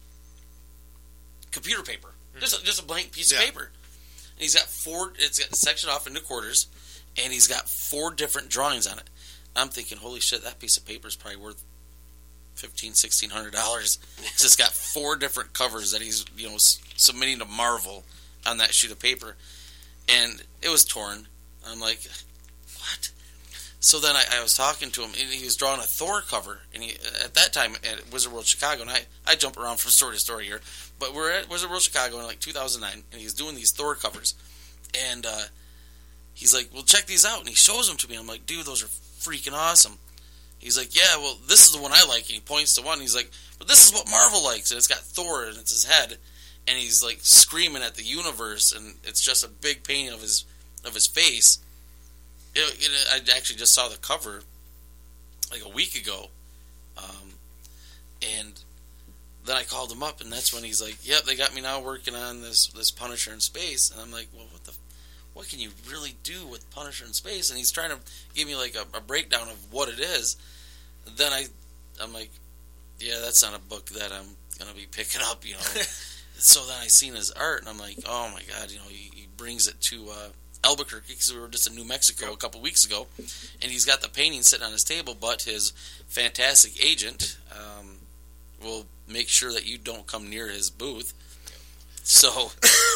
Speaker 3: computer paper. Mm-hmm. Just, a, just a blank piece
Speaker 2: yeah.
Speaker 3: of paper. And he's got four, it's got sectioned off into quarters, and he's got four different drawings on it. I'm thinking, holy shit, that piece of paper is probably worth fifteen hundred dollars, sixteen hundred dollars. It's just got four different covers that he's, you know, submitting to Marvel on that sheet of paper. And it was torn. I'm like, what? So then I, I was talking to him, and he was drawing a Thor cover. And he, at that time, at Wizard World Chicago, and I, I jump around from story to story here, but we're at Wizard World Chicago in like two thousand nine, and he's doing these Thor covers. And uh, he's like, well, check these out. And he shows them to me. I'm like, dude, those are freaking awesome. He's like, yeah, well, this is the one I like. And he points to one. And he's like, but this is what Marvel likes. And it's got Thor, and it's his head. And he's like screaming at the universe, and it's just a big painting of his of his face. It, it, I actually just saw the cover like a week ago, um, and then I called him up, and that's when he's like, "Yep, they got me now working on this this Punisher in Space." And I'm like, "Well, what the, what can you really do with Punisher in Space?" And he's trying to give me like a, a breakdown of what it is. Then I, I'm like, "Yeah, that's not a book that I'm gonna be picking up," you know. So then I seen his art, and I'm like, oh my god, you know, he, he brings it to uh, Albuquerque, because we were just in New Mexico a couple weeks ago, and he's got the painting sitting on his table, but his fantastic agent um, will make sure that you don't come near his booth. So,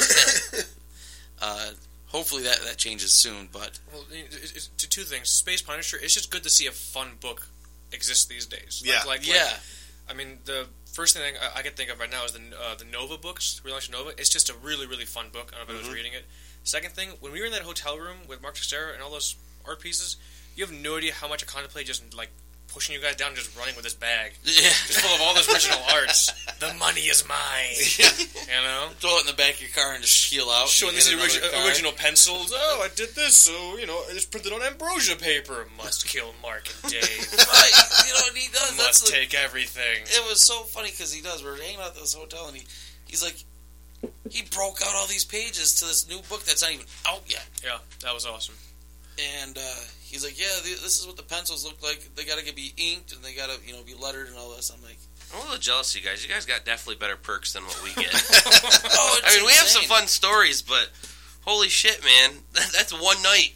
Speaker 3: uh, hopefully that, that changes soon, but...
Speaker 4: Well, it's, it's, two things. Space Punisher, it's just good to see a fun book exist these days. Like,
Speaker 2: Yeah.
Speaker 4: Like, like,
Speaker 2: yeah.
Speaker 4: I mean, the first thing I, I can think of right now is the uh, the Nova books, Relaunch Nova. It's just a really, really fun book. I don't know if mm-hmm. I was reading it. Second thing, when we were in that hotel room with Mark Teixeira and all those art pieces, you have no idea how much I contemplate just, like, pushing you guys down and just running with this bag.
Speaker 3: Yeah.
Speaker 4: Just full of all this original arts. The money is mine.
Speaker 3: Yeah.
Speaker 4: You know?
Speaker 3: Throw it in the back of your car and just heel out.
Speaker 4: Showing these origi- original pencils. Oh, I did this, so, you know, I just printed on ambrosia paper. Must kill Mark and Dave.
Speaker 3: Right. You know, and he does.
Speaker 4: Must
Speaker 3: That's the,
Speaker 4: take everything.
Speaker 3: It was so funny because he does. We were hanging out at this hotel, and he, he's like, he broke out all these pages to this new book that's not even out yet.
Speaker 4: Yeah, that was awesome.
Speaker 3: And uh, he's like, yeah, this is what the pencils look like. They got to be inked and they got to, you know, be lettered and all this. I'm like,
Speaker 1: I'm a little jealous of you guys. You guys got definitely better perks than what we get.
Speaker 3: oh,
Speaker 1: I mean, we have some
Speaker 3: insane.
Speaker 1: fun stories, but holy shit, man, that's one night.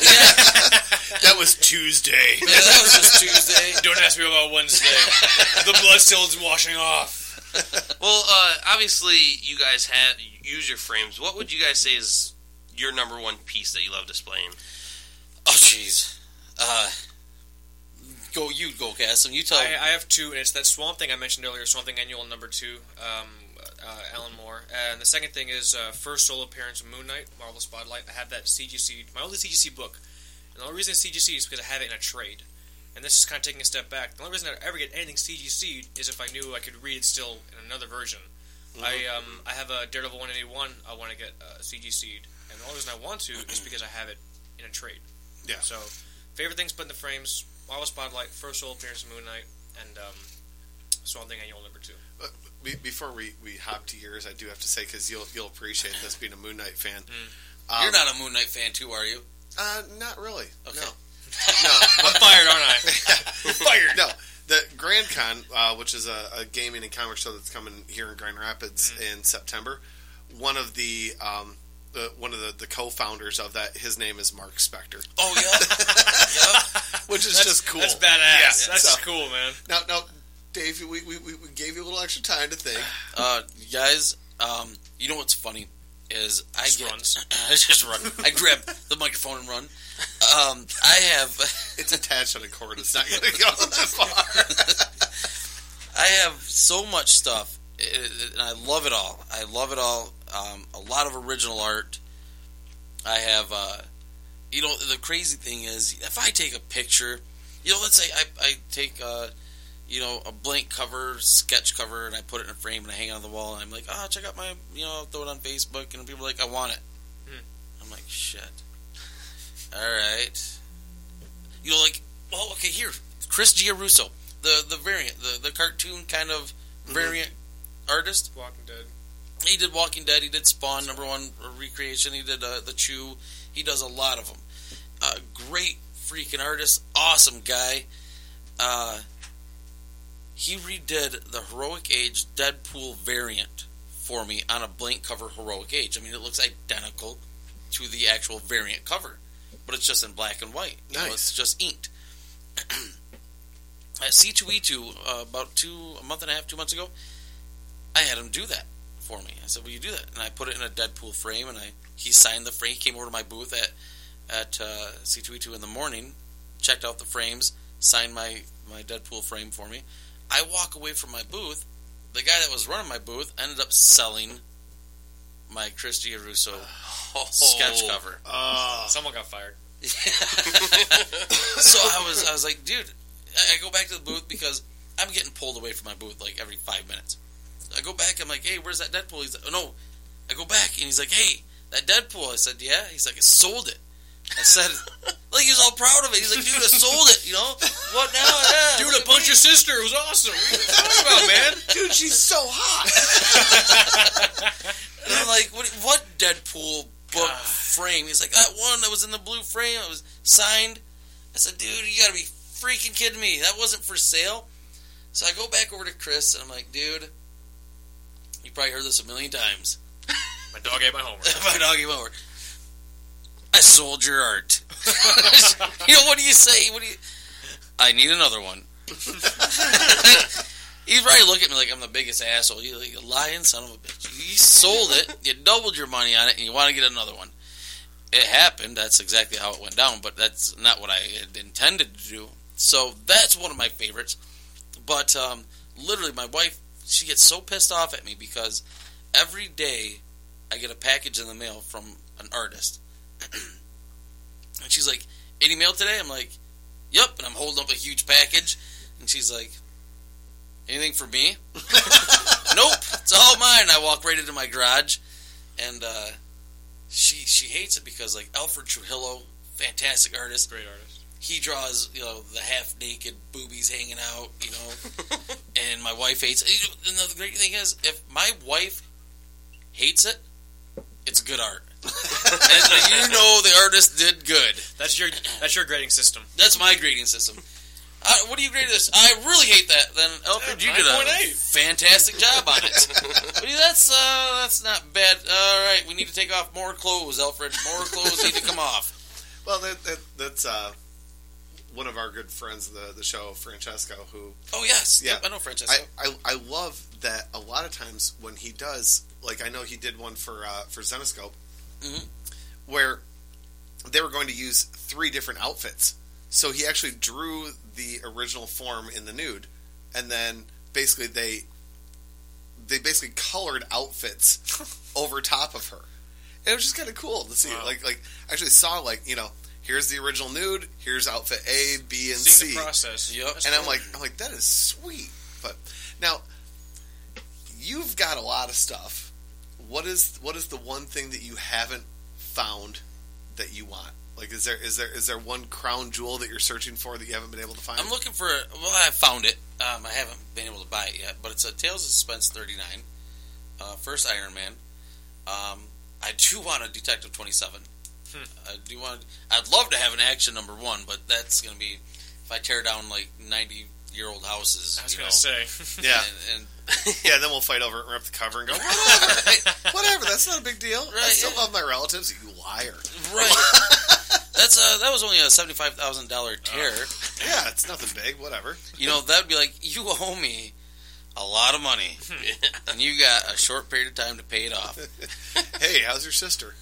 Speaker 2: That was Tuesday.
Speaker 3: Yeah, that was just Tuesday.
Speaker 4: Don't ask me about Wednesday. The blood still is washing off.
Speaker 1: Well, uh, obviously, you guys have use your frames. What would you guys say is your number one piece that you love displaying?
Speaker 3: Oh, jeez. Uh, go, you go, Cass, and you tell
Speaker 4: I,
Speaker 3: me.
Speaker 4: I have two, and it's that Swamp Thing I mentioned earlier, Swamp Thing Annual number two, um, uh, Alan Moore. And the second thing is uh, first solo appearance of Moon Knight, Marvel Spotlight. I have that C G C, my only C G C book. And the only reason it's C G C is because I have it in a trade. And this is kind of taking a step back. The only reason I ever get anything C G C'd is if I knew I could read it still in another version. Mm-hmm. I um, I have a Daredevil one eighty-one I want to get uh, C G C'd. And the only reason I want to is because I have it in a trade.
Speaker 2: Yeah.
Speaker 4: So, favorite things put in the frames, Marvel Spotlight, first solo appearance of Moon Knight, and um, Swamp Thing Annual number two.
Speaker 2: Uh, be, before we, we hop to yours, I do have to say, because you'll, you'll appreciate this being a Moon Knight fan.
Speaker 4: Mm.
Speaker 2: Um,
Speaker 3: You're not a Moon Knight fan, too, are you?
Speaker 2: Uh, not really.
Speaker 3: Okay.
Speaker 2: No. No.
Speaker 4: I'm fired, aren't I? Fired.
Speaker 2: No. The Grand Con, uh, which is a, a gaming and comic show that's coming here in Grand Rapids mm. in September, one of the um, the, one of the, the co-founders of that, his name is Mark Spector.
Speaker 3: Oh, yeah? yeah.
Speaker 2: Which is
Speaker 4: that's,
Speaker 2: just cool.
Speaker 4: That's badass.
Speaker 2: Yeah,
Speaker 4: That's
Speaker 2: so,
Speaker 4: just cool, man.
Speaker 2: Now, now, Dave, we, we, we we gave you a little extra time to think.
Speaker 3: Uh, guys, um, you know what's funny is I
Speaker 4: just
Speaker 3: get...
Speaker 4: runs.
Speaker 3: I just run. I grab the microphone and run. Um, I have...
Speaker 2: It's attached on a cord. It's not going to go that far.
Speaker 3: I have so much stuff, and I love it all. I love it all. Um, a lot of original art. I have, uh, you know, the crazy thing is, if I take a picture, you know, let's say I, I take, uh, you know, a blank cover, sketch cover, and I put it in a frame and I hang it on the wall, and I'm like, oh, check out my, you know, I'll throw it on Facebook, and people are like, I want it.
Speaker 4: Hmm.
Speaker 3: I'm like, shit. All right. You know, like, well, okay, here, Chris Giarrusso, the the variant, the, the cartoon kind of variant mm-hmm. artist.
Speaker 4: Walking Dead.
Speaker 3: He did Walking Dead. He did Spawn, number one recreation. He did uh, The Chew. He does a lot of them. Uh, great freaking artist. Awesome guy. Uh, he redid the Heroic Age Deadpool variant for me on a blank cover Heroic Age. I mean, it looks identical to the actual variant cover, but it's just in black and white. You
Speaker 2: nice.
Speaker 3: know, it's just inked. At C two E two, uh, about two, a month and a half, two months ago, I had him do that for me. I said, will you do that? And I put it in a Deadpool frame, and I he signed the frame. He came over to my booth at at uh, C two E two in the morning, checked out the frames, signed my, my Deadpool frame for me. I walk away from my booth. The guy that was running my booth ended up selling my Chris Giarrusso
Speaker 1: Oh.
Speaker 3: sketch cover.
Speaker 2: Uh,
Speaker 4: Someone got fired.
Speaker 3: So I was I was like, dude, I go back to the booth because I'm getting pulled away from my booth like every five minutes. I go back, I'm like, hey, where's that Deadpool? He's like, oh no. I go back and he's like, hey, that Deadpool. I said, yeah. He's like, I sold it. I said, like, he was all proud of it. He's like, dude, I sold it, you know? What now? Yeah,
Speaker 4: Dude,
Speaker 3: what
Speaker 4: I punched your sister. It was awesome. What are you talking about, man?
Speaker 2: dude, she's so hot.
Speaker 3: And I'm like, what, what Deadpool book
Speaker 4: God.
Speaker 3: frame? He's like, that one that was in the blue frame. It was signed. I said, dude, you gotta be freaking kidding me. That wasn't for sale. So I go back over to Chris, and I'm like, dude, you probably heard this a million times.
Speaker 4: My dog ate my homework.
Speaker 3: My dog came over. I sold your art. You know, what do you say? What do you... I need another one. He's probably looking at me like I'm the biggest asshole. You like, lying son of a bitch. You sold it, you doubled your money on it, and you want to get another one. It happened. That's exactly how it went down, but that's not what I had intended to do. So that's one of my favorites. But um, literally, my wife, she gets so pissed off at me because every day I get a package in the mail from an artist. And she's like, any mail today? I'm like, yep. And I'm holding up a huge package. And she's like, anything for me? Nope, it's all mine. I walk right into my garage. And uh, she she hates it because, like, Alfred Trujillo, fantastic artist.
Speaker 4: Great artist.
Speaker 3: He draws, you know, the half-naked boobies hanging out, you know. And my wife hates it. And the great thing is, if my wife hates it, it's good art. And you know the artist did good.
Speaker 4: That's your that's your grading system.
Speaker 3: That's my grading system. Uh, what do you grade this? I really hate that. Then Alfred, you did a
Speaker 4: nine point eight.
Speaker 3: fantastic job on it. But that's uh, that's not bad. All right, we need to take off more clothes, Alfred. More clothes need to come off.
Speaker 2: Well, that, that that's uh, one of our good friends of the, the show, Francesco, who...
Speaker 3: Oh, yes.
Speaker 2: Yeah.
Speaker 3: Yep, I know Francesco.
Speaker 2: I, I, I love that a lot of times when he does, like I know he did one for uh, for Zenoscope,
Speaker 3: mm-hmm.
Speaker 2: where they were going to use three different outfits. So he actually drew the original form in the nude, and then basically they they basically colored outfits over top of her. And it was just kind of cool to see.
Speaker 4: Wow.
Speaker 2: Like, like I actually saw, like, you know, here's the original nude, here's outfit A, B, and
Speaker 4: Seeing
Speaker 2: C.
Speaker 4: the process.
Speaker 3: Yep.
Speaker 4: That's
Speaker 2: And I'm
Speaker 4: cool.
Speaker 2: like, I'm like, that is sweet. But now, you've got a lot of stuff. What is what is the one thing that you haven't found that you want? Like, is there is there is there one crown jewel that you're searching for that you haven't been able to find?
Speaker 3: I'm looking for. Well, I found it. Um, I haven't been able to buy it yet, but it's a Tales of Suspense thirty-nine, uh, first Iron Man. Um, I do want a Detective twenty-seven.
Speaker 4: Hmm.
Speaker 3: I do want. I'd love to have an Action number one, but that's going to be if I tear down like ninety year old houses.
Speaker 4: I was
Speaker 3: you
Speaker 4: going
Speaker 3: know,
Speaker 4: to say.
Speaker 2: Yeah,
Speaker 3: and, and
Speaker 2: yeah. Then we'll fight over it and rip the cover and go, whatever, whatever. That's not a big deal. I
Speaker 3: Right,
Speaker 2: still
Speaker 3: yeah.
Speaker 2: love my relatives. You liar.
Speaker 3: right. That's uh, that was only a seventy five thousand dollar tear.
Speaker 2: Yeah, it's nothing big. Whatever.
Speaker 3: You know, that'd be like, you owe me a lot of money, and you got a short period of time to pay it off.
Speaker 2: Hey, how's your sister?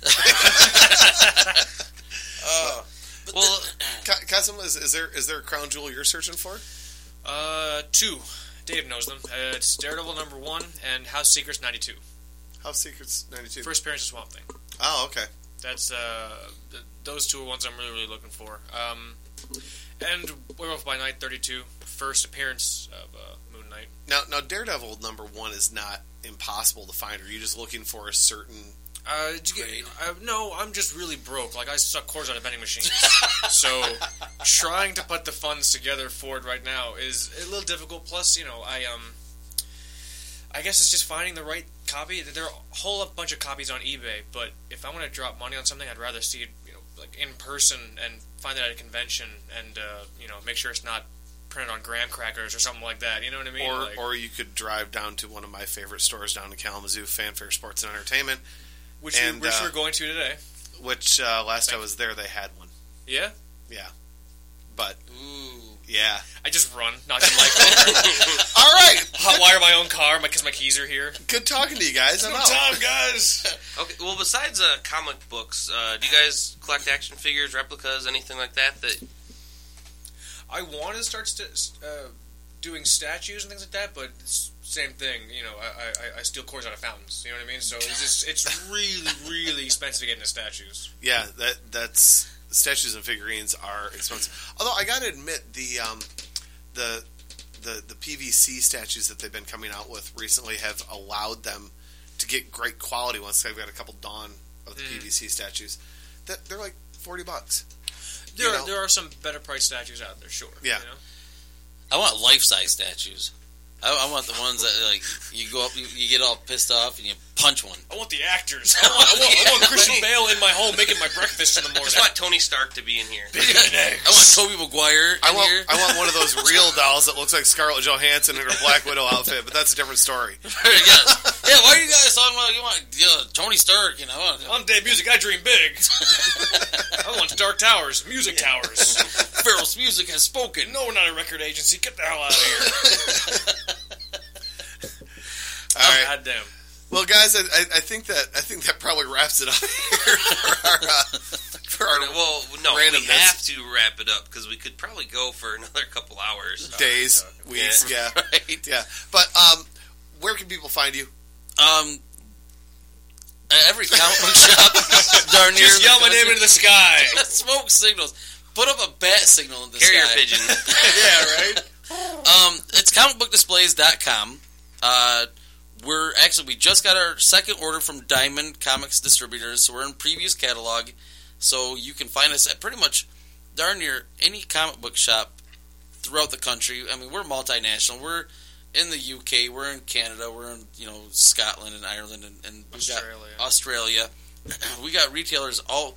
Speaker 3: Uh,
Speaker 1: Well,
Speaker 2: Ka- Kasim, is, is there is there a crown jewel you're searching for?
Speaker 4: Uh, two. Dave knows them. Uh, it's Daredevil number one and House Secrets ninety-two.
Speaker 2: House Secrets ninety-two.
Speaker 4: First appearance of Swamp Thing.
Speaker 2: Oh, okay.
Speaker 4: That's uh, th- those two are ones I'm really, really looking for. Um, and Werewolf by Night thirty-two. First appearance of uh, Moon Knight.
Speaker 2: Now, now Daredevil number one is not impossible to find. Are you just looking for a certain?
Speaker 4: Uh, did you get, uh, no, I'm just really broke. Like, I suck cords out of vending machines. So, trying to put the funds together for it right now is a little difficult. Plus, you know, I, um, I guess it's just finding the right copy. There are a whole bunch of copies on eBay, but if I want to drop money on something, I'd rather see it, you know, like in person and find it at a convention and, uh, you know, make sure it's not printed on graham crackers or something like that. You know what I mean?
Speaker 2: Or,
Speaker 4: like,
Speaker 2: or you could drive down to one of my favorite stores down in Kalamazoo, Fanfare Sports and Entertainment,
Speaker 4: which,
Speaker 2: and,
Speaker 4: we, which
Speaker 2: uh,
Speaker 4: we're going to today.
Speaker 2: which uh, last I was there they had one.
Speaker 4: Yeah?
Speaker 2: Yeah, but
Speaker 3: ooh.
Speaker 2: yeah.
Speaker 4: I just run, not in my car.
Speaker 2: All right,
Speaker 4: Hotwire my own car because my keys are here.
Speaker 2: good talking to you guys. I'm
Speaker 4: No
Speaker 2: out.
Speaker 4: time, guys.
Speaker 1: okay. Well, besides uh, comic books, uh, do you guys collect action figures, replicas, anything like that? That
Speaker 4: I want to start st- uh, doing statues and things like that, but it's same thing. You know, I, I, I steal cores out of fountains. You know what I mean? So it's just, it's really, really expensive to get into statues.
Speaker 2: Yeah, that that's statues and figurines are expensive. Although I got to admit the um, the the the P V C statues that they've been coming out with recently have allowed them to get great quality ones. I've got a couple Dawn of the
Speaker 4: Mm.
Speaker 2: P V C statues that they're like forty bucks.
Speaker 4: There,
Speaker 2: You
Speaker 4: are,
Speaker 2: know?
Speaker 4: there are some better priced statues out there, sure.
Speaker 2: Yeah.
Speaker 4: You know?
Speaker 3: I want life size statues. I, I want the ones that like you go up, you, you get all pissed off, and you punch one.
Speaker 4: I want the actors. I want, I want, I want Christian Bale in my home making my breakfast in the
Speaker 1: I
Speaker 4: morning.
Speaker 1: just want Tony Stark to be in here.
Speaker 3: I want Tobey Maguire in
Speaker 2: I want
Speaker 3: here.
Speaker 2: I want one of those real dolls that looks like Scarlett Johansson in her Black Widow outfit, but that's a different story.
Speaker 3: yes. Yeah, why are you guys talking about you want uh, Tony Stark? You know,
Speaker 4: On Day Music, I dream big. I want Dark Towers, Music Towers.
Speaker 3: Feral's Music has spoken.
Speaker 4: No, we're not a record agency. Get the hell out of here.
Speaker 2: All right.
Speaker 4: God damn.
Speaker 2: Well, guys, I, I I think that I think that probably wraps it up here for our uh, for our
Speaker 1: Well, no, we
Speaker 2: randomness.
Speaker 1: have to wrap it up because we could probably go for another couple hours.
Speaker 2: days, weeks, yeah,
Speaker 3: Right.
Speaker 2: yeah. But um, where can people find you?
Speaker 3: Um, at every comic book shop, darn near
Speaker 4: Just
Speaker 3: the
Speaker 4: yell my name
Speaker 3: country.
Speaker 4: into the sky.
Speaker 3: Smoke signals. Put up a bat signal in the
Speaker 1: Carrier
Speaker 3: sky.
Speaker 1: pigeon.
Speaker 2: Yeah, right.
Speaker 3: Um, it's comic book displays dot com. Uh, we're actually we just got our second order from Diamond Comics Distributors, so we're in previous catalog. So you can find us at pretty much darn near any comic book shop throughout the country. I mean, we're multinational. We're in the U K, we're in Canada, we're in you know Scotland and Ireland and, and we've got
Speaker 4: Australia.
Speaker 3: Australia. we got retailers all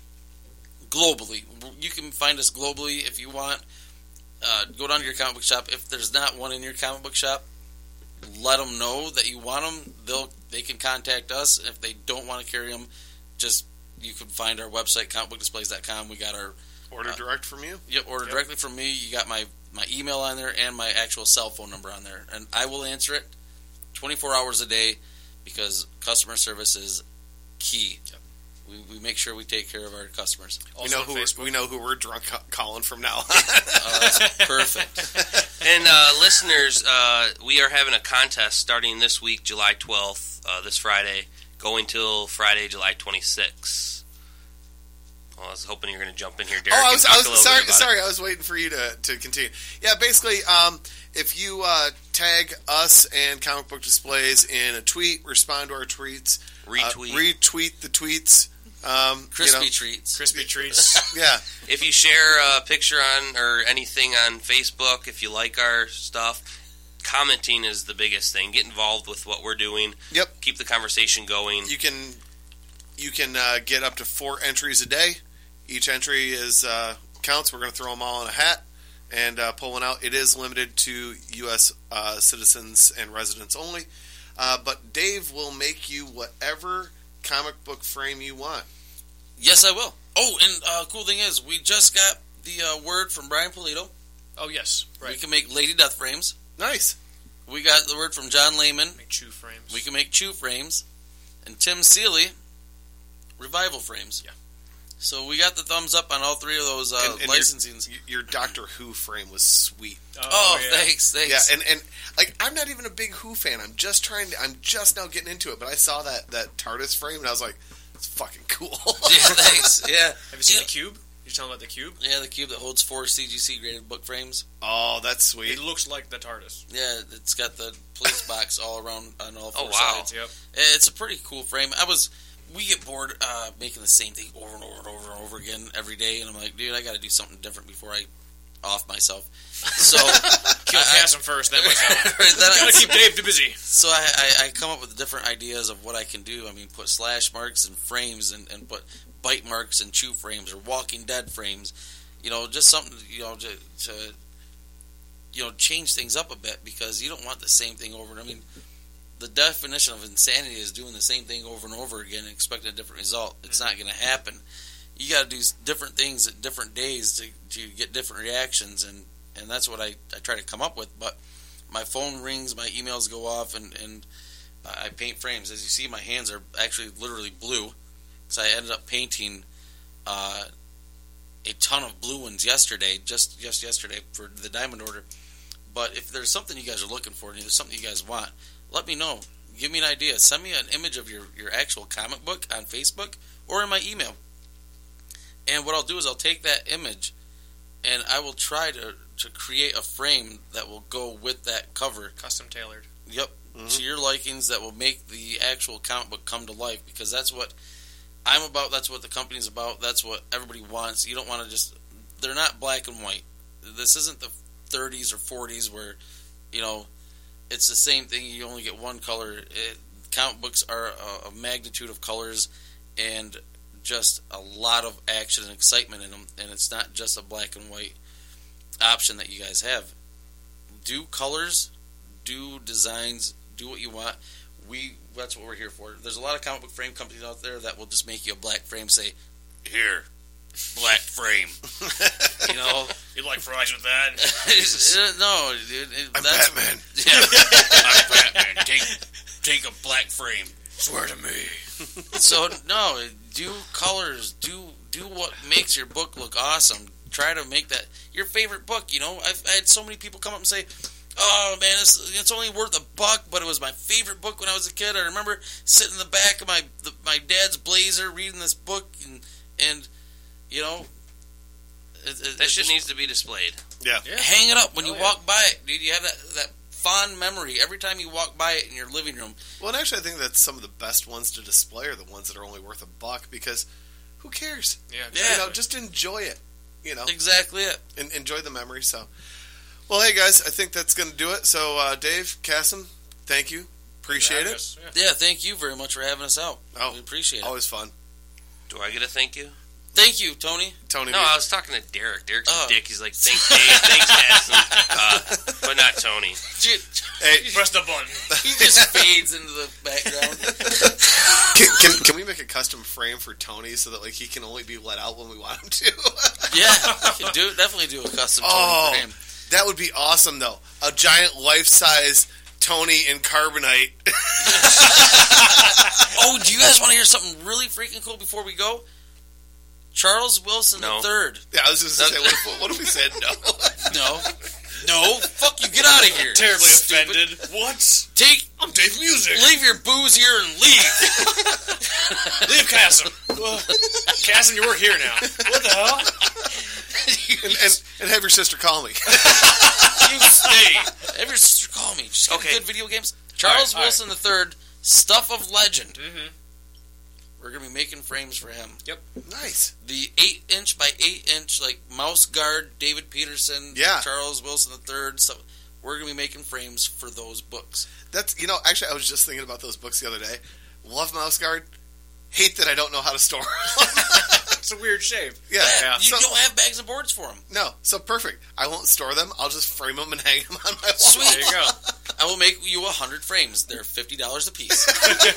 Speaker 3: globally. You can find us globally if you want. Uh, go down to your comic book shop. If there's not one in your comic book shop, let them know that you want them. They'll they can contact us. If they don't want to carry them, just you can find our website comic book displays dot com. We got our
Speaker 2: Order
Speaker 3: uh,
Speaker 2: direct from you?
Speaker 3: Yep, order
Speaker 4: Yep.
Speaker 3: directly from me. You got my, my email on there and my actual cell phone number on there. And I will answer it twenty-four hours a day because customer service is key.
Speaker 4: Yep.
Speaker 3: We, we make sure we take care of our customers.
Speaker 2: We
Speaker 4: Also
Speaker 2: know
Speaker 4: on
Speaker 2: who we're,
Speaker 4: Facebook.
Speaker 2: we know who we're drunk ca- calling from now on.
Speaker 3: Oh, that's perfect.
Speaker 1: And uh, listeners, uh, we are having a contest starting this week, July twelfth, uh, this Friday, going till Friday, July twenty-sixth. Well, I was hoping you were going to jump in here, Derek.
Speaker 2: Oh, I
Speaker 1: and
Speaker 2: was,
Speaker 1: talk
Speaker 2: I
Speaker 1: a
Speaker 2: was
Speaker 1: little
Speaker 2: sorry.
Speaker 1: bit about
Speaker 2: Sorry, I was waiting for you to, to continue. Yeah, basically, um, if you uh, tag us and Comic Book Displays in a tweet, respond to our tweets,
Speaker 1: it. Retweet.
Speaker 2: uh, retweet the tweets. Um,
Speaker 3: Crispy
Speaker 2: you know,
Speaker 3: treats.
Speaker 4: Crispy treats.
Speaker 2: yeah,
Speaker 1: If you share a picture on or anything on Facebook, if you like our stuff, commenting is the biggest thing. Get involved with what we're doing.
Speaker 2: Yep.
Speaker 1: Keep the conversation going.
Speaker 2: you can you can uh, get up to four entries a day. Each entry is uh, counts. We're going to throw them all in a hat and uh, pull one out. It is limited to U S uh, citizens and residents only. Uh, but Dave will make you whatever comic book frame you want.
Speaker 3: Yes, I will. Oh, and uh, cool thing is, we just got the uh, word from Brian Polito.
Speaker 4: Oh, yes.
Speaker 3: We
Speaker 4: Right.
Speaker 3: can make Lady Death frames.
Speaker 2: Nice.
Speaker 3: We got the word from John Lehman.
Speaker 4: Make chew frames.
Speaker 3: We can make Chew frames. And Tim Seeley, Revival frames.
Speaker 4: Yeah.
Speaker 3: So we got the thumbs up on all three of those uh,
Speaker 2: And- and
Speaker 3: licensings.
Speaker 2: Your, your Doctor Who frame was sweet.
Speaker 4: Oh,
Speaker 3: Oh,
Speaker 4: yeah.
Speaker 3: thanks, thanks.
Speaker 2: Yeah, and, and like I'm not even a big Who fan. I'm just trying to. I'm just now getting into it. But I saw that that TARDIS frame and I was like, it's fucking cool.
Speaker 3: Yeah, thanks. Yeah.
Speaker 4: Have you seen
Speaker 3: yeah.
Speaker 4: the cube? You're talking about the cube?
Speaker 3: Yeah, the cube that holds four C G C graded book frames.
Speaker 2: Oh, that's sweet.
Speaker 4: It looks like the TARDIS.
Speaker 3: Yeah, it's got the police box all around on all four
Speaker 1: Oh, wow.
Speaker 3: sides.
Speaker 4: Yep.
Speaker 3: It's a pretty cool frame. I was, we get bored uh, making the same thing over and over and over and over again every day, and I'm like, dude, I got to do something different before I off myself. So
Speaker 4: Kill
Speaker 3: I-
Speaker 4: Cass first, then myself.
Speaker 3: Right, then I-
Speaker 4: Gotta keep Dave too busy.
Speaker 3: So I, I, I come up with different ideas of what I can do. I mean, put slash marks and frames, and, and put bite marks and chew frames or Walking Dead frames. You know, just something, you know, to, to you know, change things up a bit, because you don't want the same thing over. I mean, the definition of insanity is doing the same thing over and over again and expecting a different result. It's not going to happen. You got to do different things at different days to, to get different reactions, and, and that's what I, I try to come up with. But my phone rings, my emails go off, and, and I paint frames. As you see, my hands are actually literally blue, so I ended up painting uh, a ton of blue ones yesterday, just just yesterday for the Diamond Order. But if there's something you guys are looking for, and there's something you guys want, let me know. Give me an idea. Send me an image of your, your actual comic book on Facebook or in my email. And what I'll do is I'll take that image and I will try to, to create a frame that will go with that cover.
Speaker 4: Custom tailored.
Speaker 3: Yep.
Speaker 2: Mm-hmm.
Speaker 3: To your likings, that will make the actual comic book come to life, because that's what I'm about. That's what the company's about. That's what everybody wants. You don't want to just, they're not black and white. This isn't the thirties or forties where, you know, it's the same thing. You only get one color. It, comic books are a, a magnitude of colors and just a lot of action and excitement in them, and it's not just a black and white option that you guys have. Do colors, do designs, do what you want. We that's what we're here for. There's a lot of comic book frame companies out there that will just make you a black frame, say, here, black frame. You know,
Speaker 4: You like fries with that?
Speaker 3: no, dude. It,
Speaker 2: I'm
Speaker 3: that's,
Speaker 2: Batman.
Speaker 3: Yeah, I'm Batman. Take take a black frame.
Speaker 4: Swear to me.
Speaker 3: So no, do colors. Do do what makes your book look awesome. Try to make that your favorite book. You know, I've I had so many people come up and say, "Oh man, it's, it's only worth a buck, but it was my favorite book when I was a kid. I remember sitting in the back of my the, my dad's Blazer reading this book, and and you know, it, it,
Speaker 1: That
Speaker 3: it
Speaker 1: shit
Speaker 3: just-
Speaker 1: needs to be displayed.
Speaker 2: Yeah.
Speaker 4: Yeah.
Speaker 3: hang it up when
Speaker 4: Oh,
Speaker 3: you
Speaker 4: yeah.
Speaker 3: walk by it, dude. You have that that fond memory every time you walk by it in your living room.
Speaker 2: Well, and actually, I think that some of the best ones to display are the ones that are only worth a buck, because who cares?
Speaker 4: Yeah.
Speaker 3: Yeah.
Speaker 2: You know, just enjoy it. You know,
Speaker 3: Exactly it.
Speaker 2: and enjoy the memory. So, well, hey guys, I think that's going to do it. So, uh, Dave, Cassim, thank you. Appreciate it.
Speaker 4: Us. Yeah.
Speaker 3: Yeah, thank you very much for having us out.
Speaker 2: Oh,
Speaker 3: we appreciate it.
Speaker 2: Always fun.
Speaker 1: Do I get a thank you?
Speaker 3: Thank you, Tony.
Speaker 2: Tony.
Speaker 1: No, I was talking to Derek. Derek's
Speaker 3: Oh.
Speaker 1: a dick. He's like, thanks, Dave, thanks, Madison, uh, but not Tony.
Speaker 3: Dude,
Speaker 2: hey,
Speaker 4: Press the button.
Speaker 3: he just fades into the background.
Speaker 2: can, can, can we make a custom frame for Tony so that like he can only be let out when we want him to?
Speaker 3: Yeah, we can do definitely do a custom Tony
Speaker 2: Oh.
Speaker 3: frame.
Speaker 2: That would be awesome, though. A giant life-size Tony in carbonite.
Speaker 3: Oh, do you guys want to hear something really freaking cool before we go? Charles Wilson
Speaker 1: No.
Speaker 3: the third.
Speaker 2: Yeah, I was just going to say, what if, what if we said no?
Speaker 3: No. No. Fuck you. Get out of here.
Speaker 4: Terribly
Speaker 3: Stupid.
Speaker 4: offended. What?
Speaker 3: Take.
Speaker 4: I'm Dave Music.
Speaker 3: Leave your booze here and leave.
Speaker 4: Leave Cassim. Cassim, you work here now. What the hell?
Speaker 2: and, and, and have your sister call me.
Speaker 3: You stay. Have your sister call me. She's got
Speaker 1: Okay.
Speaker 3: good video games. Charles
Speaker 4: All right, all
Speaker 3: Wilson the third, Stuff of Legend.
Speaker 4: Mm-hmm.
Speaker 3: We're going to be making frames for him.
Speaker 2: Nice.
Speaker 3: The eight inch by eight inch, like, mouse guard, David Peterson,
Speaker 2: Yeah.
Speaker 3: Charles Wilson the third, stuff. We're going to be making frames for those books.
Speaker 2: That's, you know, actually, I was just thinking about those books the other day. Love Mouse Guard. Hate that I don't know how to store them.
Speaker 4: It's a weird shape.
Speaker 2: yeah.
Speaker 3: Yeah, you
Speaker 2: So-
Speaker 3: don't have bags and boards for them.
Speaker 2: No, so perfect. I won't store them. I'll just frame them and hang them on my wall.
Speaker 3: Sweet.
Speaker 4: There you go.
Speaker 3: I will make you a hundred frames. They're fifty dollars a piece.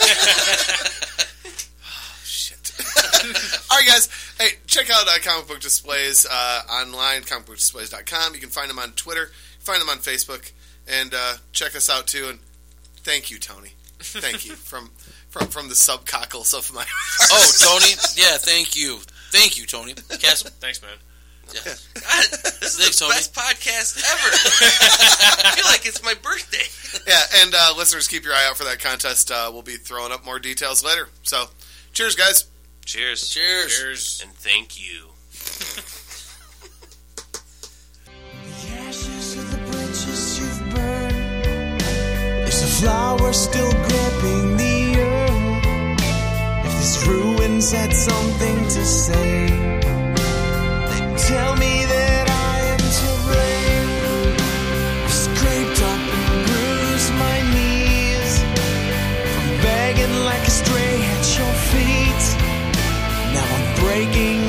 Speaker 2: Shit. All right, guys. Hey, check out uh, Comic Book Displays uh, online, comic book displays dot com. You can find them on Twitter. Find them on Facebook. And uh, check us out, too. And thank you, Tony. Thank you. From from, from the subcockles of my heart.
Speaker 3: Oh, Tony. Yeah, thank you. Thank you, Tony. Cassim.
Speaker 4: Thanks, man.
Speaker 3: Yeah.
Speaker 1: God, this is
Speaker 3: Thanks,
Speaker 1: the
Speaker 3: Tony.
Speaker 1: best podcast ever. I feel like it's my birthday.
Speaker 2: Yeah, and uh, listeners, keep your eye out for that contest. Uh, we'll be throwing up more details later. So, cheers, guys.
Speaker 1: Cheers.
Speaker 3: Cheers.
Speaker 4: Cheers.
Speaker 1: And thank you.
Speaker 5: The ashes of the bridges you've burned. Is a flower still gripping the earth? If these ruins had something to say, then tell me that I am to blame. I've scraped up and bruised my knees from begging like a stray at your feet. Now I'm breaking